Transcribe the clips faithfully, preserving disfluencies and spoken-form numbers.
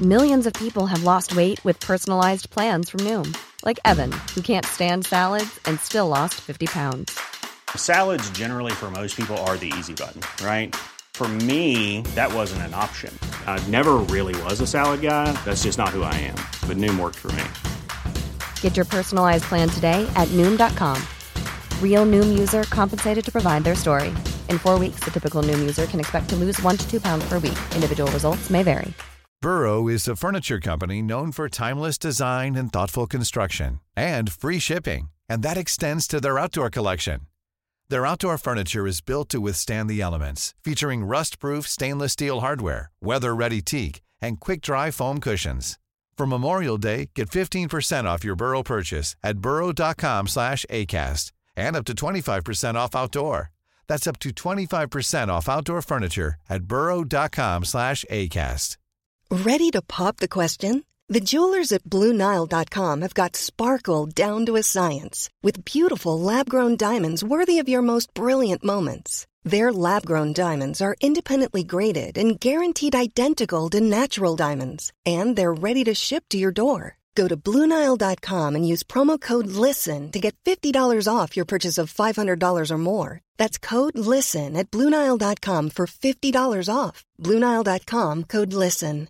Millions of people have lost weight with personalized plans from Noom. Like Evan, who can't stand salads and still lost fifty pounds. Salads generally for most people are the easy button, right? For me, that wasn't an option. I never really was a salad guy. That's just not who I am. But Noom worked for me. Get your personalized plan today at Noom dot com. Real Noom user compensated to provide their story. In four weeks, the typical Noom user can expect to lose one to two pounds per week. Individual results may vary. Burrow is a furniture company known for timeless design and thoughtful construction, and free shipping, and that extends to their outdoor collection. Their outdoor furniture is built to withstand the elements, featuring rust-proof stainless steel hardware, weather-ready teak, and quick-dry foam cushions. For Memorial Day, get fifteen percent off your Burrow purchase at burrow dot com slash acast, and up to twenty-five percent off outdoor. That's up to twenty-five percent off outdoor furniture at burrow dot com slash acast. Ready to pop the question? The jewelers at Blue Nile dot com have got sparkle down to a science with beautiful lab-grown diamonds worthy of your most brilliant moments. Their lab-grown diamonds are independently graded and guaranteed identical to natural diamonds, and they're ready to ship to your door. Go to Blue Nile dot com and use promo code LISTEN to get fifty dollars off your purchase of five hundred dollars or more. That's code LISTEN at Blue Nile dot com for fifty dollars off. Blue Nile dot com, code LISTEN.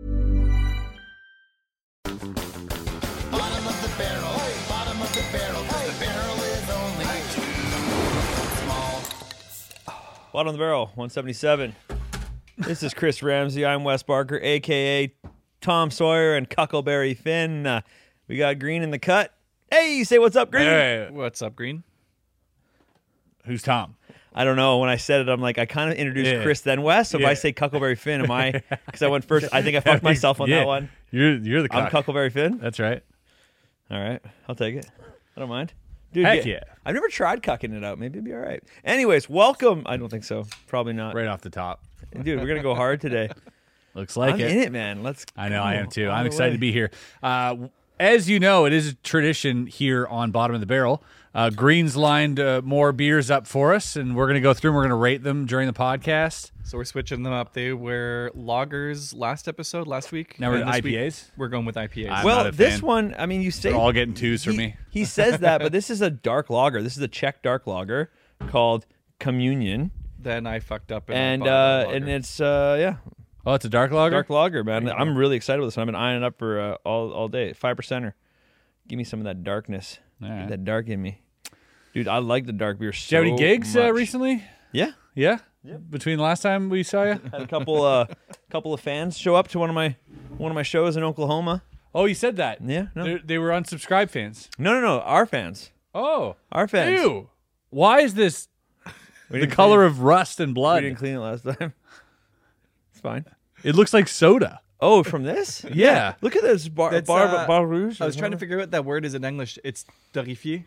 Bottom of the barrel, bottom of the barrel, 'cause the barrel is only too small. Bottom of the barrel, one seventy-seven. This is Chris Ramsey. I'm Wes Barker, a k a. Tom Sawyer and Cuckleberry Finn. Uh, we got Green in the cut. Hey, say what's up, Green. Hey, what's up, Green? Who's Tom? I don't know. When I said it, I'm like, I kind of introduced yeah. Chris, then Wes. So yeah. if I say Cuckleberry Finn, am I? Because I went first. I think I fucked myself on yeah. that one. You're you're the cuck. I'm Cuckleberry Finn? That's right. All right. I'll take it. I don't mind. Dude, Heck yeah. yeah. I've never tried cucking it out. Maybe it'd be all right. Anyways, welcome. I don't think so. Probably not. Right off the top. Dude, we're going to go hard today. Looks like I'm it. in it, man. Let's I know, go. I am too. All I'm the excited way. to be here. Uh, as you know, it is a tradition here on Bottom of the Barrel. Uh, Green's lined uh, more beers up for us, and we're going to go through and we're going to rate them during the podcast. So we're switching them up. They were lagers last episode, last week. Now we're and at this I P As? week We're going with I P As. I'm not Well, a this fan. one, I mean, you say They're all getting twos for he, me. He says that, but this is a dark lager. This is a Czech dark lager called Communion, Then I fucked up. And, and I bought uh, a lager. and it's uh, yeah, Oh, it's a dark lager? dark lager, man. I'm really excited with this one. I've been eyeing it up for uh, all all day. Five percenter. Give me some of that darkness. All Get right. that dark in me, dude. I like the dark beer so Did you have any gigs uh, much. recently? Yeah, Yeah? Between the last time we saw you? had a couple uh, couple of fans show up to one of my one of my shows in Oklahoma. Oh, you said that. Yeah, no. They, they were unsubscribed fans. No, no, no. Our fans. Oh. Our fans. Ew. Why is this We the didn't color clean- of rust and We blood? didn't clean it last time. It's fine. It looks like soda. Oh, from this? Yeah. Look at this bar, That's, bar, uh, bar rouge. I was trying to figure out what that word is in English. It's dorifié.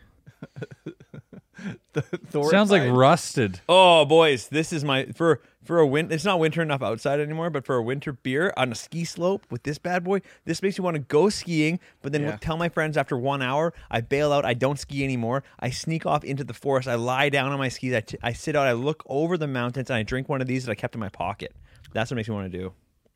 the Sounds like thorified. rusted. Oh, boys, this is my for for a win. It's not winter enough outside anymore, but for a winter beer on a ski slope with this bad boy, this makes me want to go skiing. But then Yeah. tell my friends after one hour, I bail out. I don't ski anymore. I sneak off into the forest. I lie down on my skis. I, t- I sit out. I look over the mountains, and I drink one of these that I kept in my pocket. That's what makes me want to do.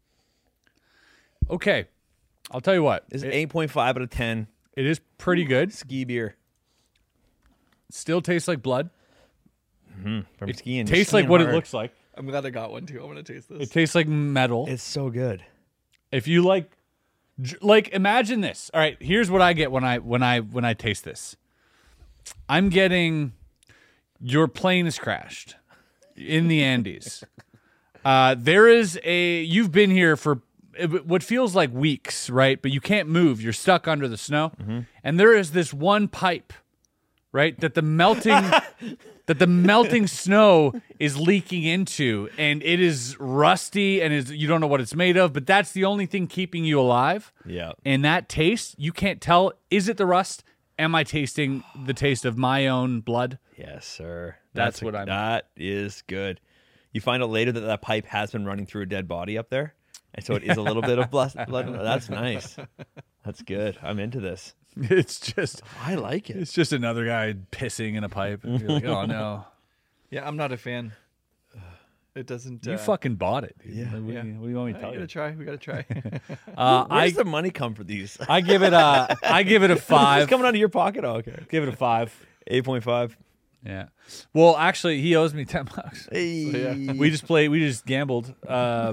Okay. I'll tell you what. This is It, eight point five out of ten it is pretty good. ski beer Still tastes like blood. from skiing. You're Tastes like skiing what hard. it looks like. I'm glad I got one too. I want to taste this. It tastes like metal. It's so good. If you like j- like imagine this. All right, here's what I get when I when I when I taste this. I'm getting your plane has crashed in the Andes. uh there is a you've been here for what feels like weeks, right? But you can't move. You're stuck under the snow. And there is this one pipe, right? That the melting that the melting snow is leaking into, and it is rusty and is you don't know what it's made of, but that's the only thing keeping you alive. Yeah. And that taste, you can't tell, is it the rust? Am I tasting the taste of my own blood? Yes, sir. That's a- what I'm- That is good. You find out later that that pipe has been running through a dead body up there, and so it is a little bit of blood. blood. That's nice. That's good. I'm into this. It's just I like it. it's just another guy pissing in a pipe. And you're like, oh no. Yeah, I'm not a fan. It doesn't. You uh, fucking bought it. Dude. Yeah, Like, what, yeah. do you, what do you want me to We tell gotta you? try. We gotta try. Uh, Where I does the money come for these? I give it a I give it a It's five. coming out of your pocket. Oh, okay. Give it a five. eight point five. Yeah. Well, actually, he owes me ten bucks. Hey. We just played. We just gambled. Um,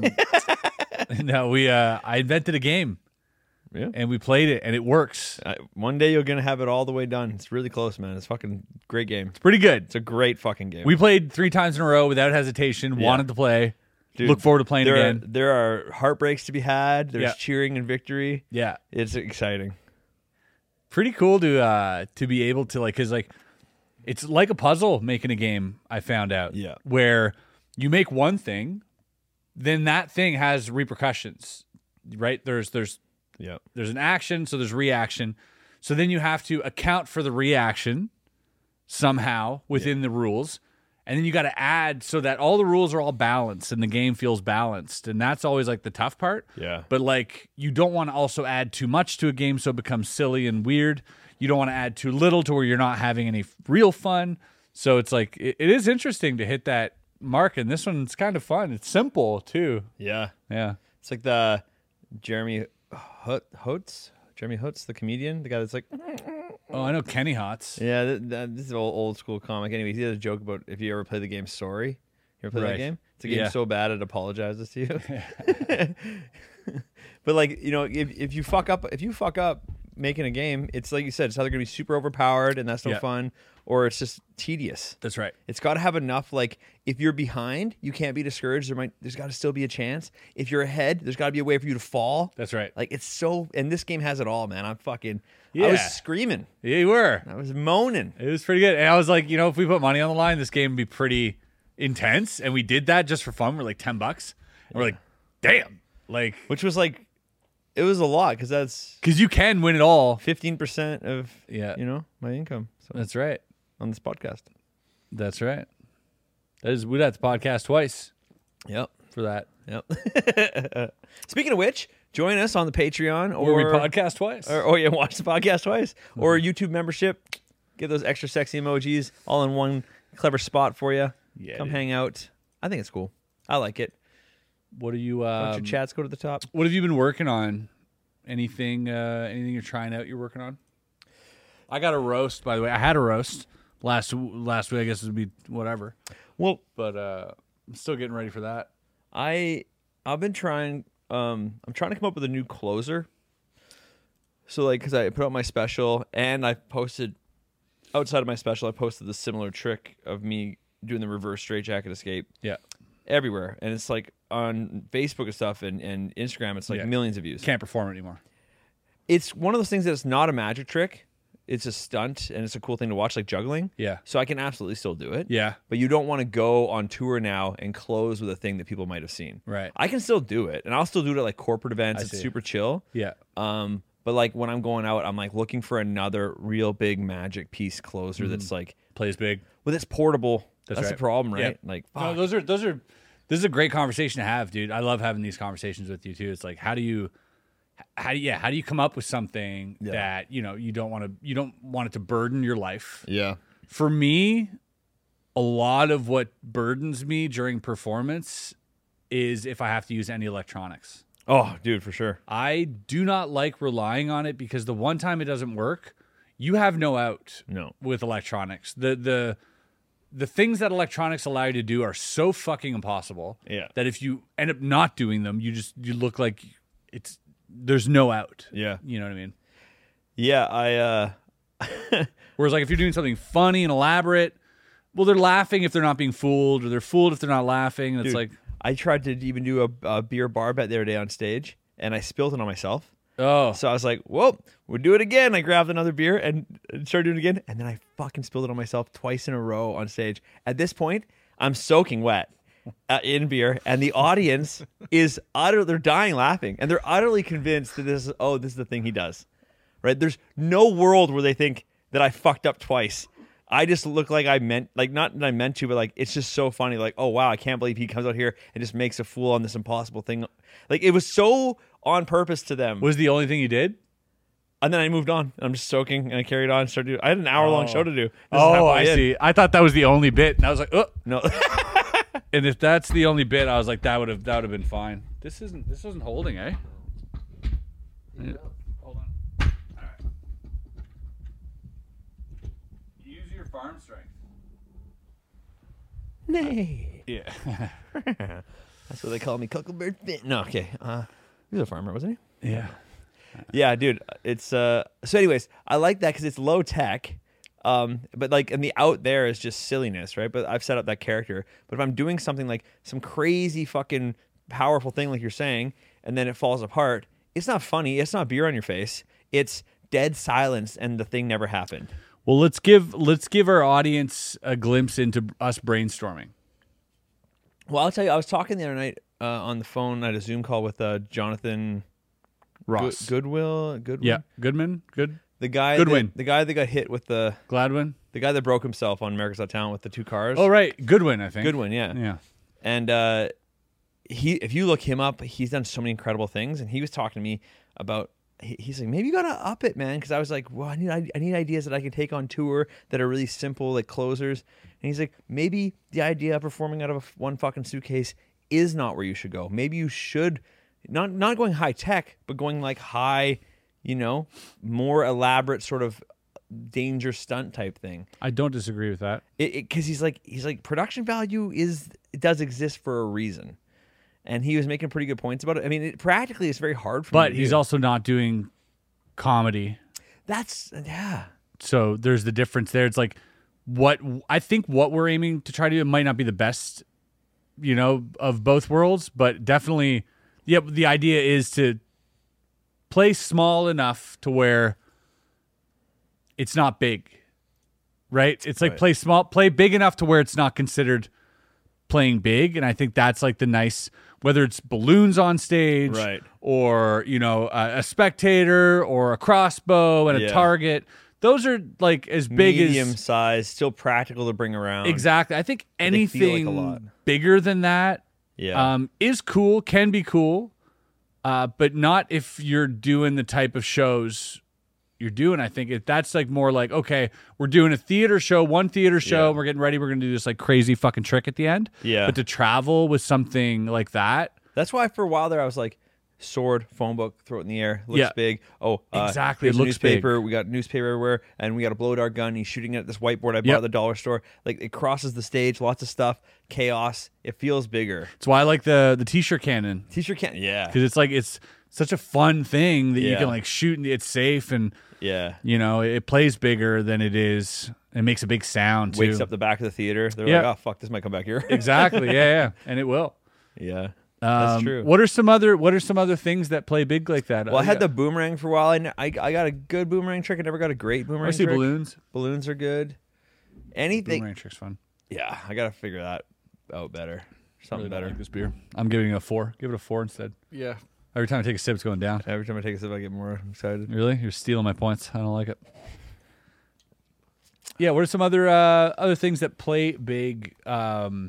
no, we. Uh, I invented a game, Yeah. and we played it, and it works. Uh, one day you're gonna have it all the way done. It's really close, man. It's fucking great game. It's pretty good. It's a great fucking game. We played three times in a row without hesitation. Yeah. Wanted to play. Dude, Look forward to playing there again. Are, there are heartbreaks to be had. There's Yeah. cheering and victory. Yeah. It's exciting. Pretty cool to uh to be able to like, cause like it's like a puzzle making a game. I found out. Yeah. Where you make one thing, then that thing has repercussions, right? There's there's Yeah. there's an action, so there's reaction. So then you have to account for the reaction somehow within the rules. And then you got to add so that all the rules are all balanced and the game feels balanced. And that's always like the tough part. Yeah. But like you don't want to also add too much to a game so it becomes silly and weird. You don't want to add too little to where you're not having any real fun. So it's like it, it is interesting to hit that mark. And this one's kind of fun. It's simple too. Yeah. Yeah. It's like the Jeremy Hut Hotz. Jeremy Hutz, the comedian, the guy that's like, Oh, I know Kenny Hotz. yeah, th- th- this is an old, old school comic. Anyway, he had a joke about if you ever play the game Sorry. You ever play Right. that game? It's a game Yeah. so bad it apologizes to you. But like, you know, if if you fuck up, if you fuck up making a game, it's like you said, it's either gonna be super overpowered and that's no Yeah. fun, or it's just tedious. That's right. It's got to have enough. Like, if you're behind, you can't be discouraged. There might, there's got to still be a chance. If you're ahead, there's got to be a way for you to fall. That's right. Like, it's so. And this game has it all, man. I'm fucking. I Yeah. was screaming. Yeah, you were. I was moaning. It was pretty good. And I was like, you know, if we put money on the line, this game would be pretty intense. And we did that just for fun. We're like ten bucks. And we're like, damn. Like, Which was like, it was a lot because that's because you can win it all. fifteen percent of Yeah. you know my income. So That's right. on this podcast. That's right. That is, we'd have to podcast twice Yep. for that. Yep. Speaking of which, join us on the Patreon or Or we podcast twice. Or, oh yeah, watch the podcast twice. Or YouTube membership. Get those extra sexy emojis all in one clever spot for you. Yeah, Come dude. hang out. I think it's cool. I like it. What are you? Bunch Um, of chats go to the top. what have you been working on? Anything? Uh, anything you're trying out? You're working on? I got a roast, by the way. I had a roast last last week. I guess it would be whatever. Well, But uh, I'm still getting ready for that. I I've been trying. Um, I'm trying to come up with a new closer. So like, because I put out my special and I posted outside of my special, I posted the similar trick of me doing the reverse straight jacket escape Yeah. everywhere, and it's like on Facebook and stuff and, and Instagram. It's like Yeah. millions of views. Can't perform it anymore. It's one of those things that it's not a magic trick. It's a stunt, and it's a cool thing to watch, like juggling. Yeah. So I can absolutely still do it. Yeah. But you don't want to go on tour now and close with a thing that people might have seen. Right. I can still do it, and I'll still do it at like corporate events. I It's see. super chill. Yeah. Um, but like when I'm going out, I'm like looking for another real big magic piece closer that's like, Plays big. well, it's portable. That's That's, right. the problem, right? Yep. Like, No, fuck. those are those are. This is a great conversation to have, dude. I love having these conversations with you too. It's like, how do you, how do you, yeah, how do you come up with something Yeah. that you know you don't want to you don't want it to burden your life? yeah. For me, a lot of what burdens me during performance is if I have to use any electronics. Oh, dude, for sure. I do not like relying on it because the one time it doesn't work, you have no out No. with electronics. The the the things that electronics allow you to do are so fucking impossible Yeah. that if you end up not doing them, you just you look like it's there's no out. Yeah. You know what I mean? Yeah. I, uh, Whereas like if you're doing something funny and elaborate, well, they're laughing if they're not being fooled, or they're fooled if they're not laughing. And it's dude, like, I tried to even do a, a beer bar bet the other day on stage, and I spilled it on myself. oh, So I was like, whoa, we'll do it again. I grabbed another beer and started doing it again. And then I fucking spilled it on myself twice in a row on stage. At this point, I'm soaking wet uh, in beer. And the audience is utterly, they're dying laughing. And they're utterly convinced that this is, oh, this is the thing he does. Right? There's no world where they think that I fucked up twice. I just look like I meant, like, not that I meant to, but like, it's just so funny. Like, oh, wow, I can't believe he comes out here and just makes a fool on this impossible thing. Like, it was so on purpose to them. was the only thing you did? And then I moved on. I'm just soaking, and I carried on. And started doing. I had an hour long Oh. show to do. This is Oh, halfway I in. see. I thought that was the only bit, and I was like, oh, No, And if that's the only bit, I was like, that would have that would have been fine. This isn't this isn't holding, eh? Yeah. Hold on. All right. Use your farm strength. Nay. Yeah. That's what they call me, Cucklebird Fit. No, okay. Uh, he was a farmer, wasn't he? Yeah. Yeah, dude. It's uh. So, anyways, I like that because it's low tech. Um, but like, and the out there is just silliness, right? But I've set up that character. But if I'm doing something like some crazy fucking powerful thing, like you're saying, and then it falls apart, it's not funny. It's not beer on your face. It's dead silence, and the thing never happened. Well, let's give let's give our audience a glimpse into us brainstorming. Well, I'll tell you, I was talking the other night uh, on the phone at a Zoom call with uh, Jonathan Ross. Good- Goodwill. Goodwin? Yeah, Goodman, good. The guy. Goodwin. That, the guy that got hit with the Gladwin. the guy that broke himself on America's Got Talent with the two cars. Oh right, Goodwin, I think. Goodwin, yeah. Yeah. And uh, he, if you look him up, he's done so many incredible things. And he was talking to me about. He, he's like, maybe you gotta up it, man, because I was like, well, I need I, I need ideas that I can take on tour that are really simple, like closers. And he's like, maybe the idea of performing out of a, one fucking suitcase is not where you should go. Maybe you should not not going high tech, but going like high, you know, more elaborate sort of danger stunt type thing. I don't disagree with that. Because he's like he's like production value is it does exist for a reason, and he was making pretty good points about it. I mean, it, practically, it's very hard for. But me to he's do. also not doing comedy. That's yeah. So there's the difference there. It's like what I think what we're aiming to try to do might not be the best, you know, of both worlds, but definitely, yeah. The idea is to play small enough to where it's not big, right? It's like Right. play small, play big enough to where it's not considered playing big, and I think that's like the nice. Whether it's balloons on stage, Right. or you know a, a spectator or a crossbow and a Yeah. target, those are like as big medium as size, still practical to bring around. exactly. I think But they feel like a anything lot. bigger than that, Yeah. um, is cool, can be cool, uh, but not if you're doing the type of shows you're doing. I think if that's like more like, okay, we're doing a theater show, one theater show, Yeah. and we're getting ready, we're gonna do this like crazy fucking trick at the end. Yeah. But to travel with something like that. That's why for a while there I was like, sword, phone book, throw it in the air, looks Yeah. big. Oh, uh, Exactly, here's it a looks newspaper. We got newspaper everywhere, and we got a blow dart gun. He's shooting it at this whiteboard I bought Yep. at the dollar store. Like it crosses the stage, lots of stuff, chaos. It feels bigger. That's why I like the the t-shirt cannon. T-shirt can't. Yeah, Because it's like it's such a fun thing that you Yeah. can like shoot and it's safe and yeah. you know it plays bigger than it is. It makes a big sound too. Wakes up the back of the theater. They're Yeah. like, oh fuck, this might come back here. exactly. Yeah, yeah, and it will. yeah, that's Um, true. What are some other What are some other things that play big like that? Well, I Uh, had yeah. the boomerang for a while. I, n- I I got a good boomerang trick. I never got a great boomerang I see trick. balloons. Balloons are good. Anything. Boomerang trick's fun. Yeah, I gotta figure that out better. Something Really don't better. like this beer. I'm giving it a four. Give it a four instead. Yeah. Every time I take a sip, it's going down. Every time I take a sip, I get more excited. Really? You're stealing my points. I don't like it. Yeah, what are some other uh, other things that play big? Um,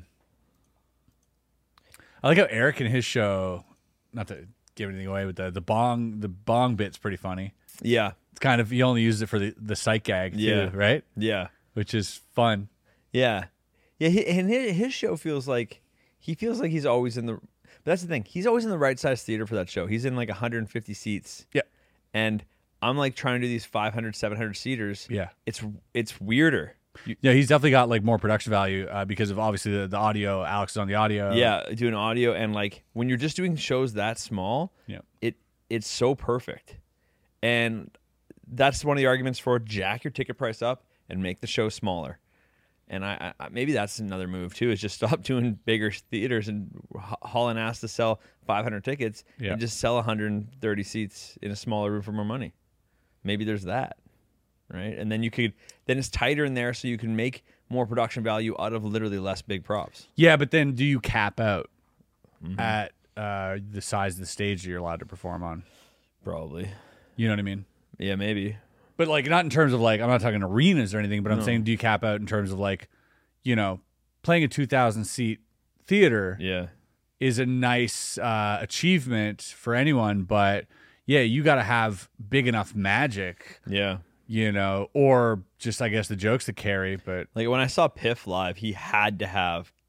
I like how Eric in his show, not to give anything away, but the the bong the bong bit's pretty funny. Yeah, It's kind of he only uses it for the the sight gag too, Yeah. right? yeah, Which is fun. yeah, yeah. He, and his, his show feels like he feels like he's always in the. But that's the thing. He's always in the right size theater for that show. He's in like one hundred fifty seats. Yeah. And I'm like trying to do these five hundred, seven hundred seaters. Yeah. It's it's weirder. You, Yeah, he's definitely got like more production value uh, because of obviously the, the audio. Alex is on the audio. yeah, doing audio and like when you're just doing shows that small, Yeah. it it's so perfect. And that's one of the arguments for jack your ticket price up and make the show smaller. And I, I maybe that's another move too, is just stop doing bigger theaters and ha- hauling ass to sell five hundred tickets Yeah. and just sell one hundred thirty seats in a smaller room for more money. Maybe there's that, right? And then you could then it's tighter in there, so you can make more production value out of literally less big props. Yeah, but then do you cap out Mm-hmm. at uh, the size of the stage that you're allowed to perform on? Probably, You know what I mean? yeah, maybe. But like not in terms of like I'm not talking arenas or anything, but I'm saying do you cap out in terms of like, you know, playing a two thousand seat theater Yeah, is a nice uh, achievement for anyone, but yeah, you got to have big enough magic, yeah. you know, or just I guess the jokes that carry. But Like when I saw Piff live, he had to have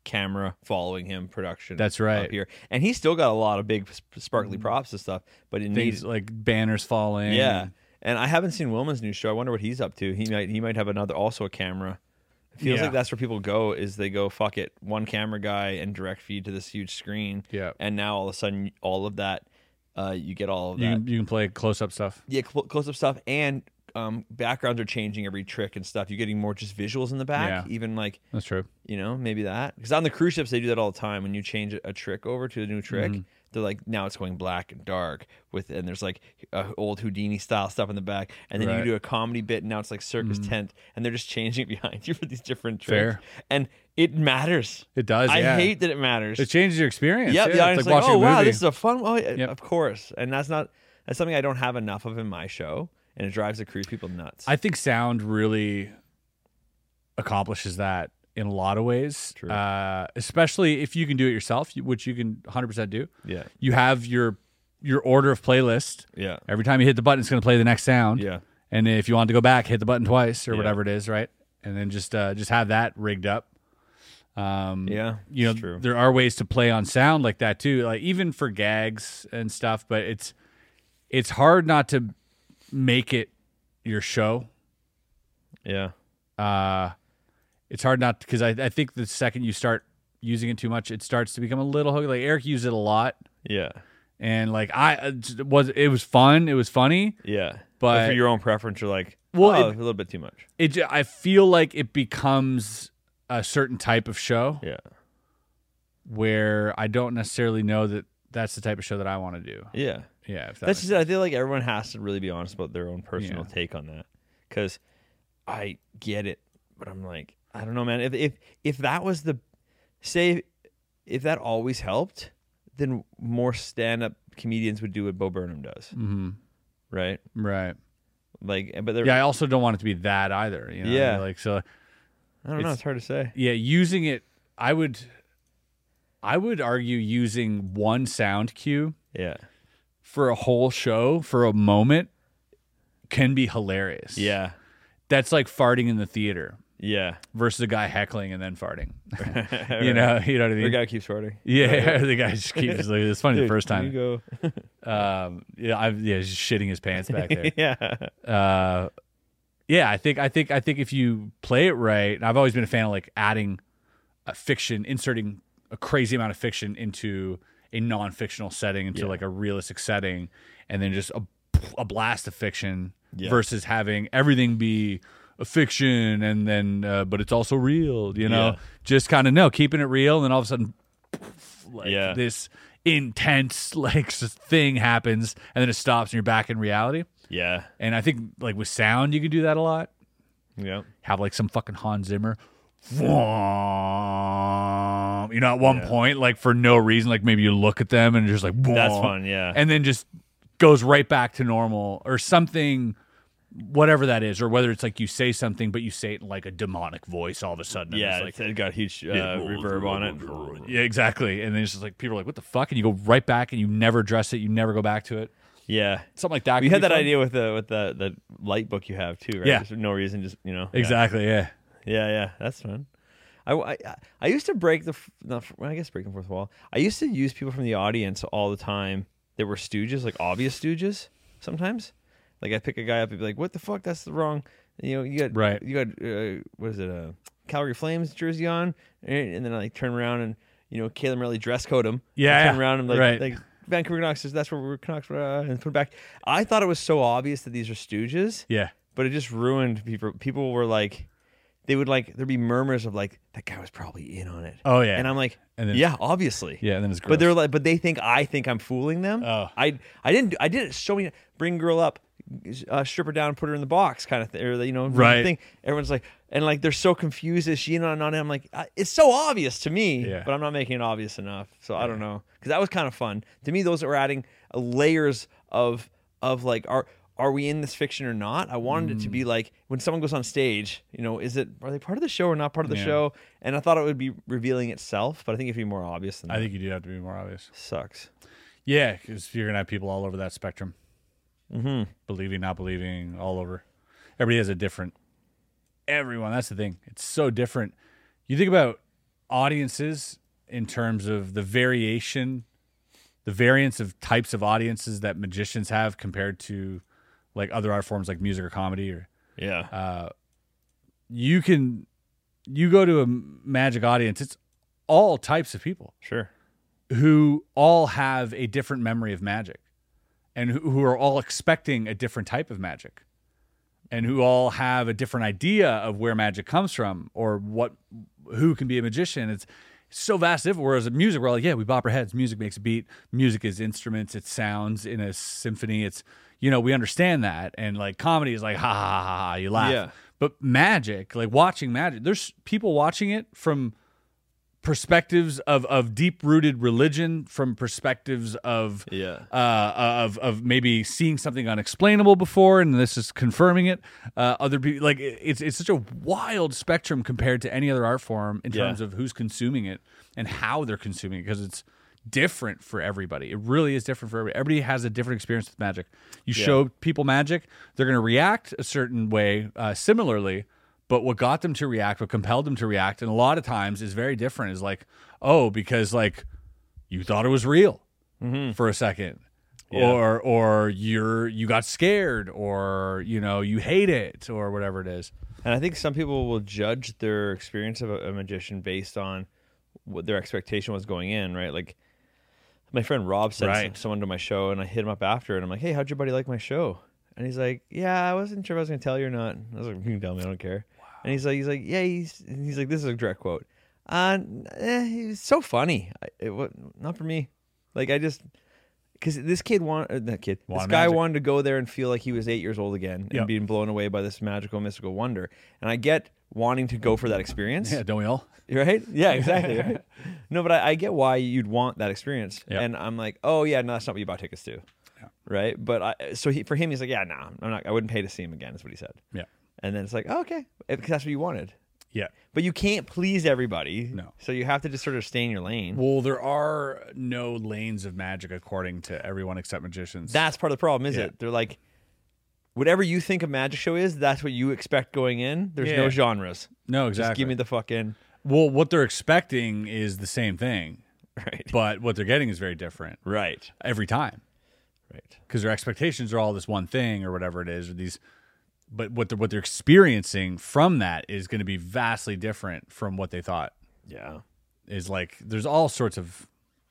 camera following him production. That's right. Up here, and he's still got a lot of big sp- sparkly props and stuff. But it Things needs like banners falling. yeah. And I haven't seen Wilman's new show. I wonder what he's up to. He might he might have another also a camera. It feels Yeah. like that's where people go. Is they go fuck it, one camera guy and direct feed to this huge screen. Yeah. And now all of a sudden, all of that, uh, you get all of You that. can, you can play close up stuff. Yeah, cl- close up stuff and um, backgrounds are changing every trick and stuff. You're getting more just visuals in the back, Yeah. even like That's true. you know maybe that because on the cruise ships they do that all the time. When you change a trick over to a new trick, Mm-hmm. they're like now it's going black and dark with and there's like uh, old Houdini style stuff in the back, and then Right. you do a comedy bit and now it's like circus tent, and they're just changing it behind you for these different Fair. tricks, and it matters. It does. I yeah. hate that it matters. It changes your experience. Yep, yeah, the audience it's is like like, watching oh a wow, movie. this is a fun. Oh, yeah, Yep. of course, and that's not that's something I don't have enough of in my show, and it drives the cruise people nuts. I think sound really accomplishes that in a lot of ways. True. Uh, especially if you can do it yourself, you- which you can one hundred percent do. yeah, You have your your order of playlist. yeah, Every time you hit the button, it's going to play the next sound. yeah, And if you want to go back, hit the button twice or Yeah. whatever it is, right? And then just uh, just have that rigged up. Um, yeah. you know, it's true. there are ways to play on sound like that too, like even for gags and stuff. But it's it's hard not to make it your show. Yeah, Uh, it's hard not because I, I think the second you start using it too much, it starts to become a little hokey. Like Eric used it a lot, yeah, and like I it was it was fun, it was funny. yeah. But- for your own preference, you're like, Well, well, oh, it- a little bit too much. It j- I feel like it becomes a certain type of show Yeah, where I don't necessarily know that that's the type of show that I want to do. yeah. Yeah, if that That's makes just it. I feel like everyone has to really be honest about their own personal Yeah. take on that, because I get it, but I'm like, I don't know, man. If if if that was the say, if that always helped, then more stand-up comedians would do what Bo Burnham does, Mm-hmm. right? Right. Like, but they're, Yeah, I also don't want it to be that either. You know? Yeah. Like so. I don't know. it's- It's hard to say. Yeah, using it, I would, I would argue using one sound cue Yeah, for a whole show for a moment can be hilarious. yeah, That's like farting in the theater yeah. versus a guy heckling and then farting. you know, you know what I The mean? guy keeps farting. Yeah, the guy just keeps like it's funny the Dude, first here time. you go. Um, yeah, I've yeah, just shitting his pants back there. yeah, uh, yeah, I think I think I think if you play it right, and I've always been a fan of like adding a fiction, inserting a crazy amount of fiction into a non-fictional setting, into Yeah. like a realistic setting, and then just a, a blast of fiction Yeah. versus having everything be a fiction and then uh, but it's also real, you know. Yeah. Just kind of no, keeping it real, and then all of a sudden, like Yeah. this intense like s- thing happens, and then it stops, and you're back in reality. yeah, And I think like with sound, you can do that a lot. yeah. Have like some fucking Hans Zimmer, you know, at one Yeah. point, like for no reason, like maybe you look at them and you're just like, That's fun. Yeah, and then just goes right back to normal or something, whatever that is, or whether it's like you say something but you say it in like a demonic voice all of a sudden. and yeah. it's It's, like, it got huge uh, reverb on it. yeah, exactly. And then it's just like people are like, what the fuck? And you go right back and you never address it, you never go back to it. Yeah, Something like that. you could had be that fun. idea with the with the the light book you have too, right? Yeah. Just for no reason, just you know. Yeah. Exactly. Yeah. Yeah, yeah, that's fun. I, I, I used to break the f- not, well, I guess breaking the fourth wall. I used to use people from the audience all the time that were stooges, like obvious stooges. Sometimes, like I pick a guy up and be like, "What the fuck? That's the wrong." You know, you got Right. You got uh, what is it? A Calgary Flames jersey on, and, and then I like turn around and you know, Caleb really dress code him. Yeah, I turn yeah. around and like Right. like Vancouver Canucks. That's where we're Canucks, uh, and put it back. I thought it was so obvious that these are stooges. Yeah. But it just ruined people. People were like, they would like, there'd be murmurs of like, that guy was probably in on it. Oh, yeah. And I'm like, And then- yeah, obviously. Yeah. And then it's gross. But they're like, but they think I think I'm fooling them. Oh. I I didn't do, I did it so many. Bring a girl up, uh, strip her down, put her in the box, kind of thing. Or you know, Right. Thing. Everyone's like, and like they're so confused. Is she in on it? I'm like, I, it's so obvious to me, Yeah. but I'm not making it obvious enough. So I don't know, because that was kind of fun to me. Those were adding uh, layers of of like are. Are we in this fiction or not? I wanted it to Mm. be like when someone goes on stage, you know, is it are they part of the show or not part of the Yeah. show? And I thought it would be revealing itself, but I think it'd be more obvious than I that. think you do have to be more obvious. Sucks. Yeah, because you're gonna have people all over that spectrum, Mm-hmm. believing, not believing, all over. Everybody has a different. Everyone. That's the thing. It's so different. You think about audiences in terms of the variation, the variance of types of audiences that magicians have compared to like other art forms like music or comedy, or Yeah. uh, you can you go to a magic audience, it's all types of people Sure. who all have a different memory of magic, and who, who are all expecting a different type of magic, and who all have a different idea of where magic comes from or what who can be a magician. It's so vast different. Whereas in music, we're like, yeah, we bop our heads. Music makes a beat. Music is instruments. It's sounds in a symphony. It's, you know, we understand that. And like comedy is like, ha ha ha ha, ha, you laugh. Yeah. But magic, like watching magic, there's people watching it from perspectives of, of deep-rooted religion, from perspectives of Yeah. uh, of of maybe seeing something unexplainable before, and this is confirming it. Uh, other people, like it's it's such a wild spectrum compared to any other art form in Yeah. terms of who's consuming it and how they're consuming it, because it's different for everybody. It really is different for everybody. Everybody has a different experience with magic. You Yeah. show people magic, they're going to react a certain way, uh, similarly. But what got them to react, what compelled them to react, and a lot of times is very different. Is like, oh, because like you thought it was real for a second, Mm-hmm. Yeah. or or you're you got scared, or you know you hate it, or whatever it is. And I think some people will judge their experience of a, a magician based on what their expectation was going in, right? Like my friend Rob sent Right. some- someone to my show, and I hit him up after, and I'm like, hey, how'd your buddy like my show? And he's like, yeah, I wasn't sure if I was going to tell you or not. I was like, you can tell me, I don't care. And he's like, he's like, yeah, he's, and he's like, this is a direct quote. Uh, eh, he was so funny. I, it was not for me. Like I just, because this kid wanted, that kid, this Wanted guy magic. wanted to go there and feel like he was eight years old again and Yep. being blown away by this magical, mystical wonder. And I get wanting to go for that experience. Yeah, don't we all? Right? Yeah, exactly. Right? No, but I, I get why you'd want that experience. Yep. And I'm like, oh yeah, no, that's not what you bought tickets to. Yeah. Right? But I, so he, for him, he's like, yeah, no, I'm not. I wouldn't pay to see him again. Is what he said. Yeah, And then it's like, oh, okay, because that's what you wanted. yeah. But you can't please everybody. No. So you have to just sort of stay in your lane. Well, there are no lanes of magic according to everyone except magicians. That's part of the problem, is Yeah. it? They're like, whatever you think a magic show is, that's what you expect going in. There's no Yeah. genres. no exactly. Just give me the fucking Well, what they're expecting is the same thing, right, but what they're getting is very different right, every time, right. because their expectations are all this one thing or whatever it is, or these. But what they're, what they're experiencing from that is going to be vastly different from what they thought. Yeah, Is like there's all sorts of.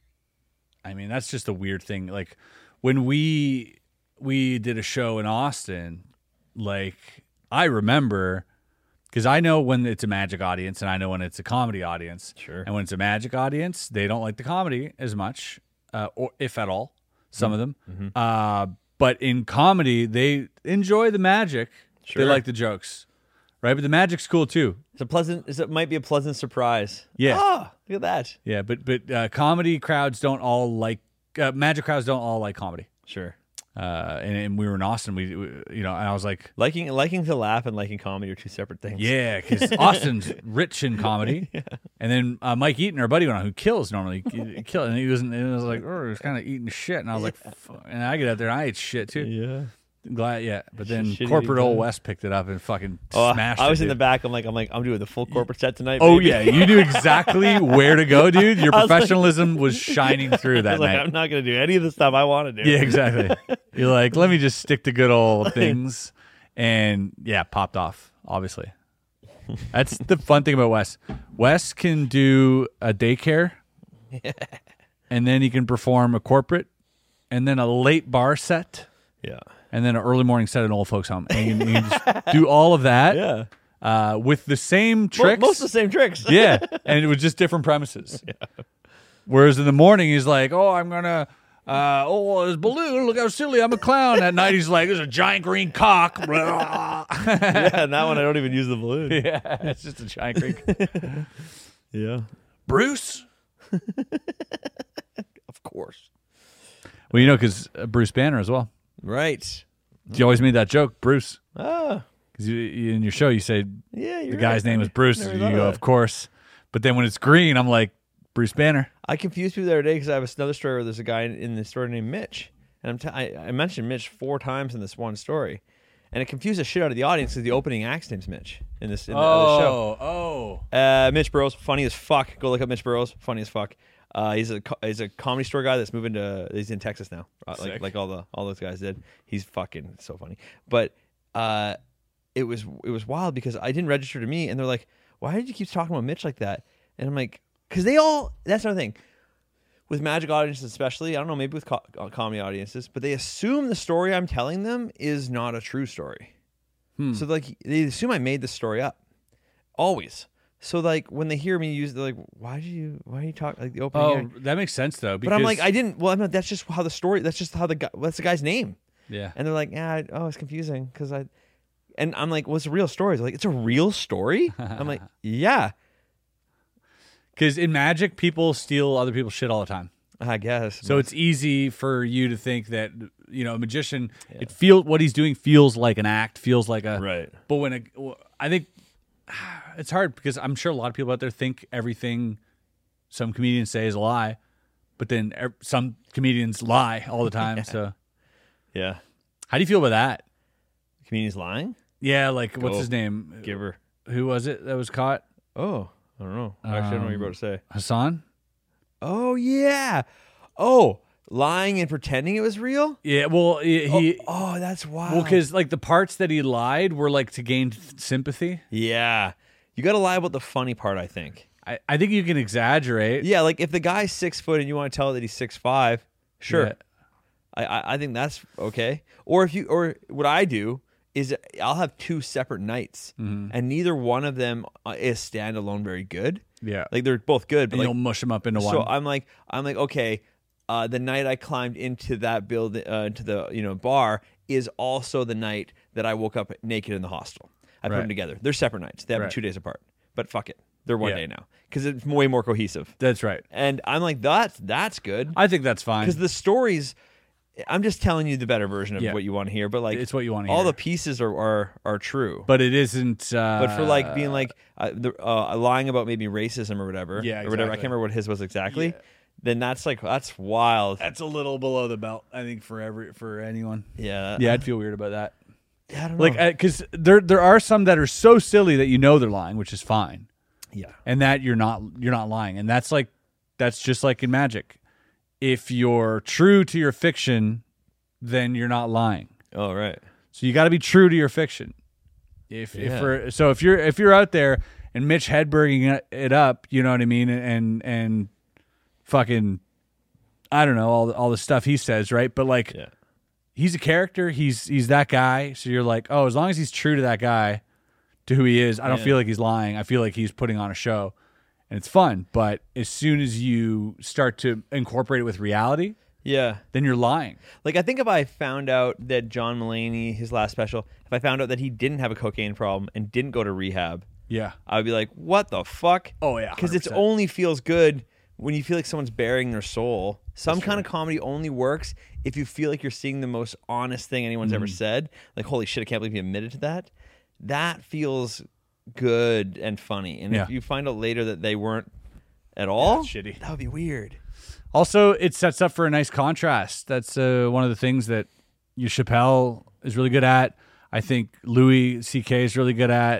I mean, that's just a weird thing. Like when we we did a show in Austin, like I remember. Because I know when it's a magic audience and I know when it's a comedy audience. Sure. And when it's a magic audience, they don't like the comedy as much, uh, or if at all, some of them. Mm-hmm. Uh, but in comedy, they enjoy the magic. Sure. They like the jokes, right? But the magic's cool too. it's a pleasant. It might be a pleasant surprise. Yeah. Oh, look at that. Yeah, but but uh, comedy crowds don't all like uh, magic crowds don't all like comedy. Sure. Uh, and, and we were in Austin. We, we you know, and I was like, Liking liking to laugh and liking comedy are two separate things. yeah, because Austin's rich in comedy, and then uh, Mike Eaton, our buddy, went on, who kills normally, he- kill, and he was, and it was like, oh, he was kind of eating shit, and I was like, Fuck. And I get out there and I ate shit too. Yeah. Glad, yeah, but then Shitty corporate eating. old West picked it up and fucking Oh, smashed. I was it, in the dude. back. I'm like, I'm like, I'm doing the full corporate set tonight. Oh baby. yeah, you knew exactly where to go, dude. Your I was like- professionalism was shining through I that was like, night. I'm not gonna do any of the stuff I want to do. Yeah, exactly. You're like, let me just stick to good old things, and yeah, popped off. Obviously, that's the fun thing about Wes. Wes can do a daycare, and then he can perform a corporate, and then a late bar set, Yeah. and then an early morning set at an old folks home. And you can, you can just do all of that, Yeah. uh, with the same Mo- tricks. Most of the same tricks. Yeah, and it was just different premises. Whereas in the morning, he's like, "Oh, I'm gonna, uh, oh, well, there's balloon. Look how silly! I'm a clown." At night, he's like, "There's a giant green cock." Yeah, and that one I don't even use the balloon. Yeah, it's just a giant green. Yeah. Bruce. Of course. Well, you know, because uh, Bruce Banner as well. Right. You always made that joke, Bruce, Ah. because you, you, in your show you say Yeah, you're the guy's right. name is Bruce. Never You thought of go, that. of course. But then when it's green, I'm like, Bruce Banner. I confused people the other day because I have another story where there's a guy in, in the story named Mitch, and I'm t- I, I mentioned Mitch four times in this one story, and it confused the shit out of the audience because the opening act's name's Mitch in this in the oh, other show. Oh, Uh, Mitch Burrows, funny as fuck. Go look up Mitch Burrows, funny as fuck. Uh, he's a co- he's a comedy store guy that's moving to. He's in Texas now, uh, like Sick. like all the all those guys did. He's fucking so funny. But uh, it was it was wild because I didn't register to me, and they're like, "Why did you keep talking about Mitch like that?" And I'm like, "Because they all." That's another thing with Magic audiences, especially. I don't know, maybe with co- comedy audiences, but they assume the story I'm telling them is not a true story. Hmm. So like they assume I made the story up, always. So like when they hear me use, they're like, "Why did you? Why are you talking like the opening?" oh, act?" that makes sense though. But I'm like, because- I didn't. Well, I'm not, that's just how the story. That's just how the guy. What's the guy's name? yeah. And they're like, "Yeah, I- oh, it's confusing because I." And I'm like, "What's well, a real story?" They're like, "It's a real story." I'm like, "Yeah, Because in Magic, people steal other people's shit all the time. I guess." So it's easy for you to think that, you know, a magician, it feel what he's doing feels like an act, feels like a right. But when a, I think it's hard because I'm sure a lot of people out there think everything some comedians say is a lie, but then er, some comedians lie all the time. Yeah. So Yeah, how do you feel about that? comedian's lying. Yeah, like what's Go. his name? Giver. Who was it that was caught? Oh, I don't know. Actually, I don't know what you're about to say. Hassan? Oh yeah. Oh, lying and pretending it was real. Yeah, well, he, he oh, oh, that's wild. well, because like the parts that he lied were like to gain sympathy. yeah, you got to lie about the funny part. I think. I, I think you can exaggerate. Yeah, like if the guy's six foot and you want to tell it that he's six five, sure. Yeah. I, I I think that's okay. Or if you or what I do is I'll have two separate nights, Mm-hmm. and neither one of them uh, is standalone very good. Yeah. Like they're both good, but And like, you'll mush them up into one. so I'm like I'm like okay, uh, the night I climbed into that building uh, into the you know bar is also the night that I woke up naked in the hostel. I put Right. them together. They're separate nights. They happen Right. two days apart. But fuck it, they're one Yeah. day now because it's way more cohesive. That's right. And I'm like that's that's good I think that's fine. because the stories. I'm just telling you the better version of Yeah. what you want to hear, but like It's what you wanna All hear. the pieces are are, are true. But it isn't. Uh, But for like being like uh, the, uh, lying about maybe racism or whatever, Yeah, or whatever. I exactly. can't remember what his was exactly. Then that's like that's wild. that's a little below the belt, I think, for every for anyone. Yeah, Yeah, I'd feel weird about that. yeah, I don't know. Like, because there there are some that are so silly that you know they're lying, which is fine, yeah, and that you're not you're not lying, and that's like that's just like in magic. If you're true to your fiction, then you're not lying. oh right, So you got to be true to your fiction. If if Yeah. for so if you're if you're out there and Mitch Hedberging it up, you know what I mean, and and fucking I don't know all the, all the stuff he says, right? But like yeah, he's a character, he's he's that guy. So you're like, oh, as long as he's true to that guy, to who he is, I don't Yeah. feel like he's lying. I feel like he's putting on a show, and it's fun. But as soon as you start to incorporate it with reality, yeah. then you're lying. Like I think if I found out that John Mulaney, his last special, if I found out that he didn't have a cocaine problem and didn't go to rehab, Yeah. I would be like, what the fuck? Oh, yeah, because it one hundred percent. only feels good when you feel like someone's bearing their soul. Some kind of comedy only works if you feel like you're seeing the most honest thing anyone's Mm. ever said. Like, holy shit, I can't believe you admitted to that. That feels good and funny. And Yeah. if you find out later that they weren't at all, it's shitty. that would be weird. Also, it sets up for a nice contrast. That's uh, one of the things that you Chappelle is really good at. I think Louis C K is really good at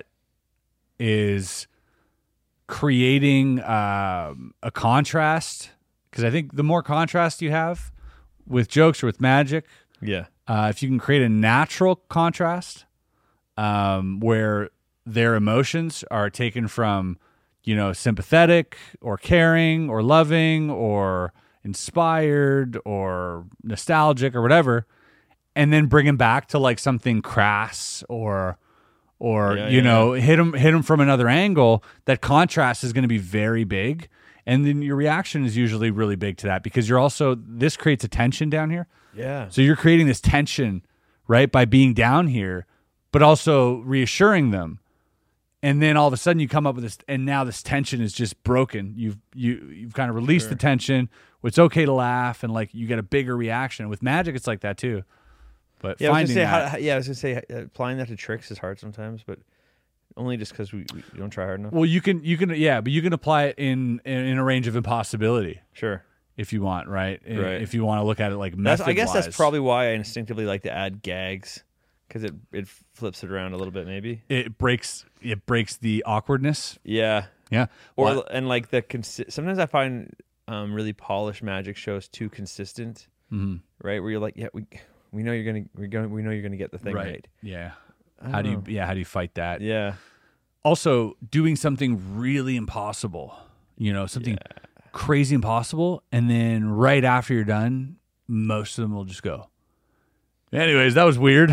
is creating um, a contrast. Because I think the more contrast you have with jokes or with magic, Yeah. uh, if you can create a natural contrast um, where their emotions are taken from, you know, sympathetic or caring or loving or inspired or nostalgic or whatever, and then bring them back to like something crass or or Yeah, you yeah, know hit them hit them from another angle, that contrast is going to be very big, and then your reaction is usually really big to that because you're also this creates a tension down here. Yeah. So you're creating this tension, right, by being down here, but also reassuring them. And then all of a sudden you come up with this, and now this tension is just broken. You've you you've kind of released the tension. It's okay to laugh, and like you get a bigger reaction. With magic, it's like that too. But Yeah, I was finding gonna say, that, how, yeah, I was gonna say uh, applying that to tricks is hard sometimes, but only just because we, we don't try hard enough. well, you can you can yeah, but you can apply it in in, in a range of impossibility Sure. if you want, right? Right. If you want to look at it like That's, method. I guess that's probably why I instinctively like to add gags because it it flips it around a little bit, maybe. It breaks it breaks the awkwardness. Yeah. Yeah. Or Well, and like the consi- sometimes I find um, really polished magic shows too consistent, mhm. right? Where you're like, yeah, we we know you're gonna we're going we know you're gonna get the thing right. right. Yeah. I How do don't you yeah, how do you fight that? Yeah. Also, doing something really impossible, you know, something crazy impossible, and then right after you're done, most of them will just go. Anyways, that was weird,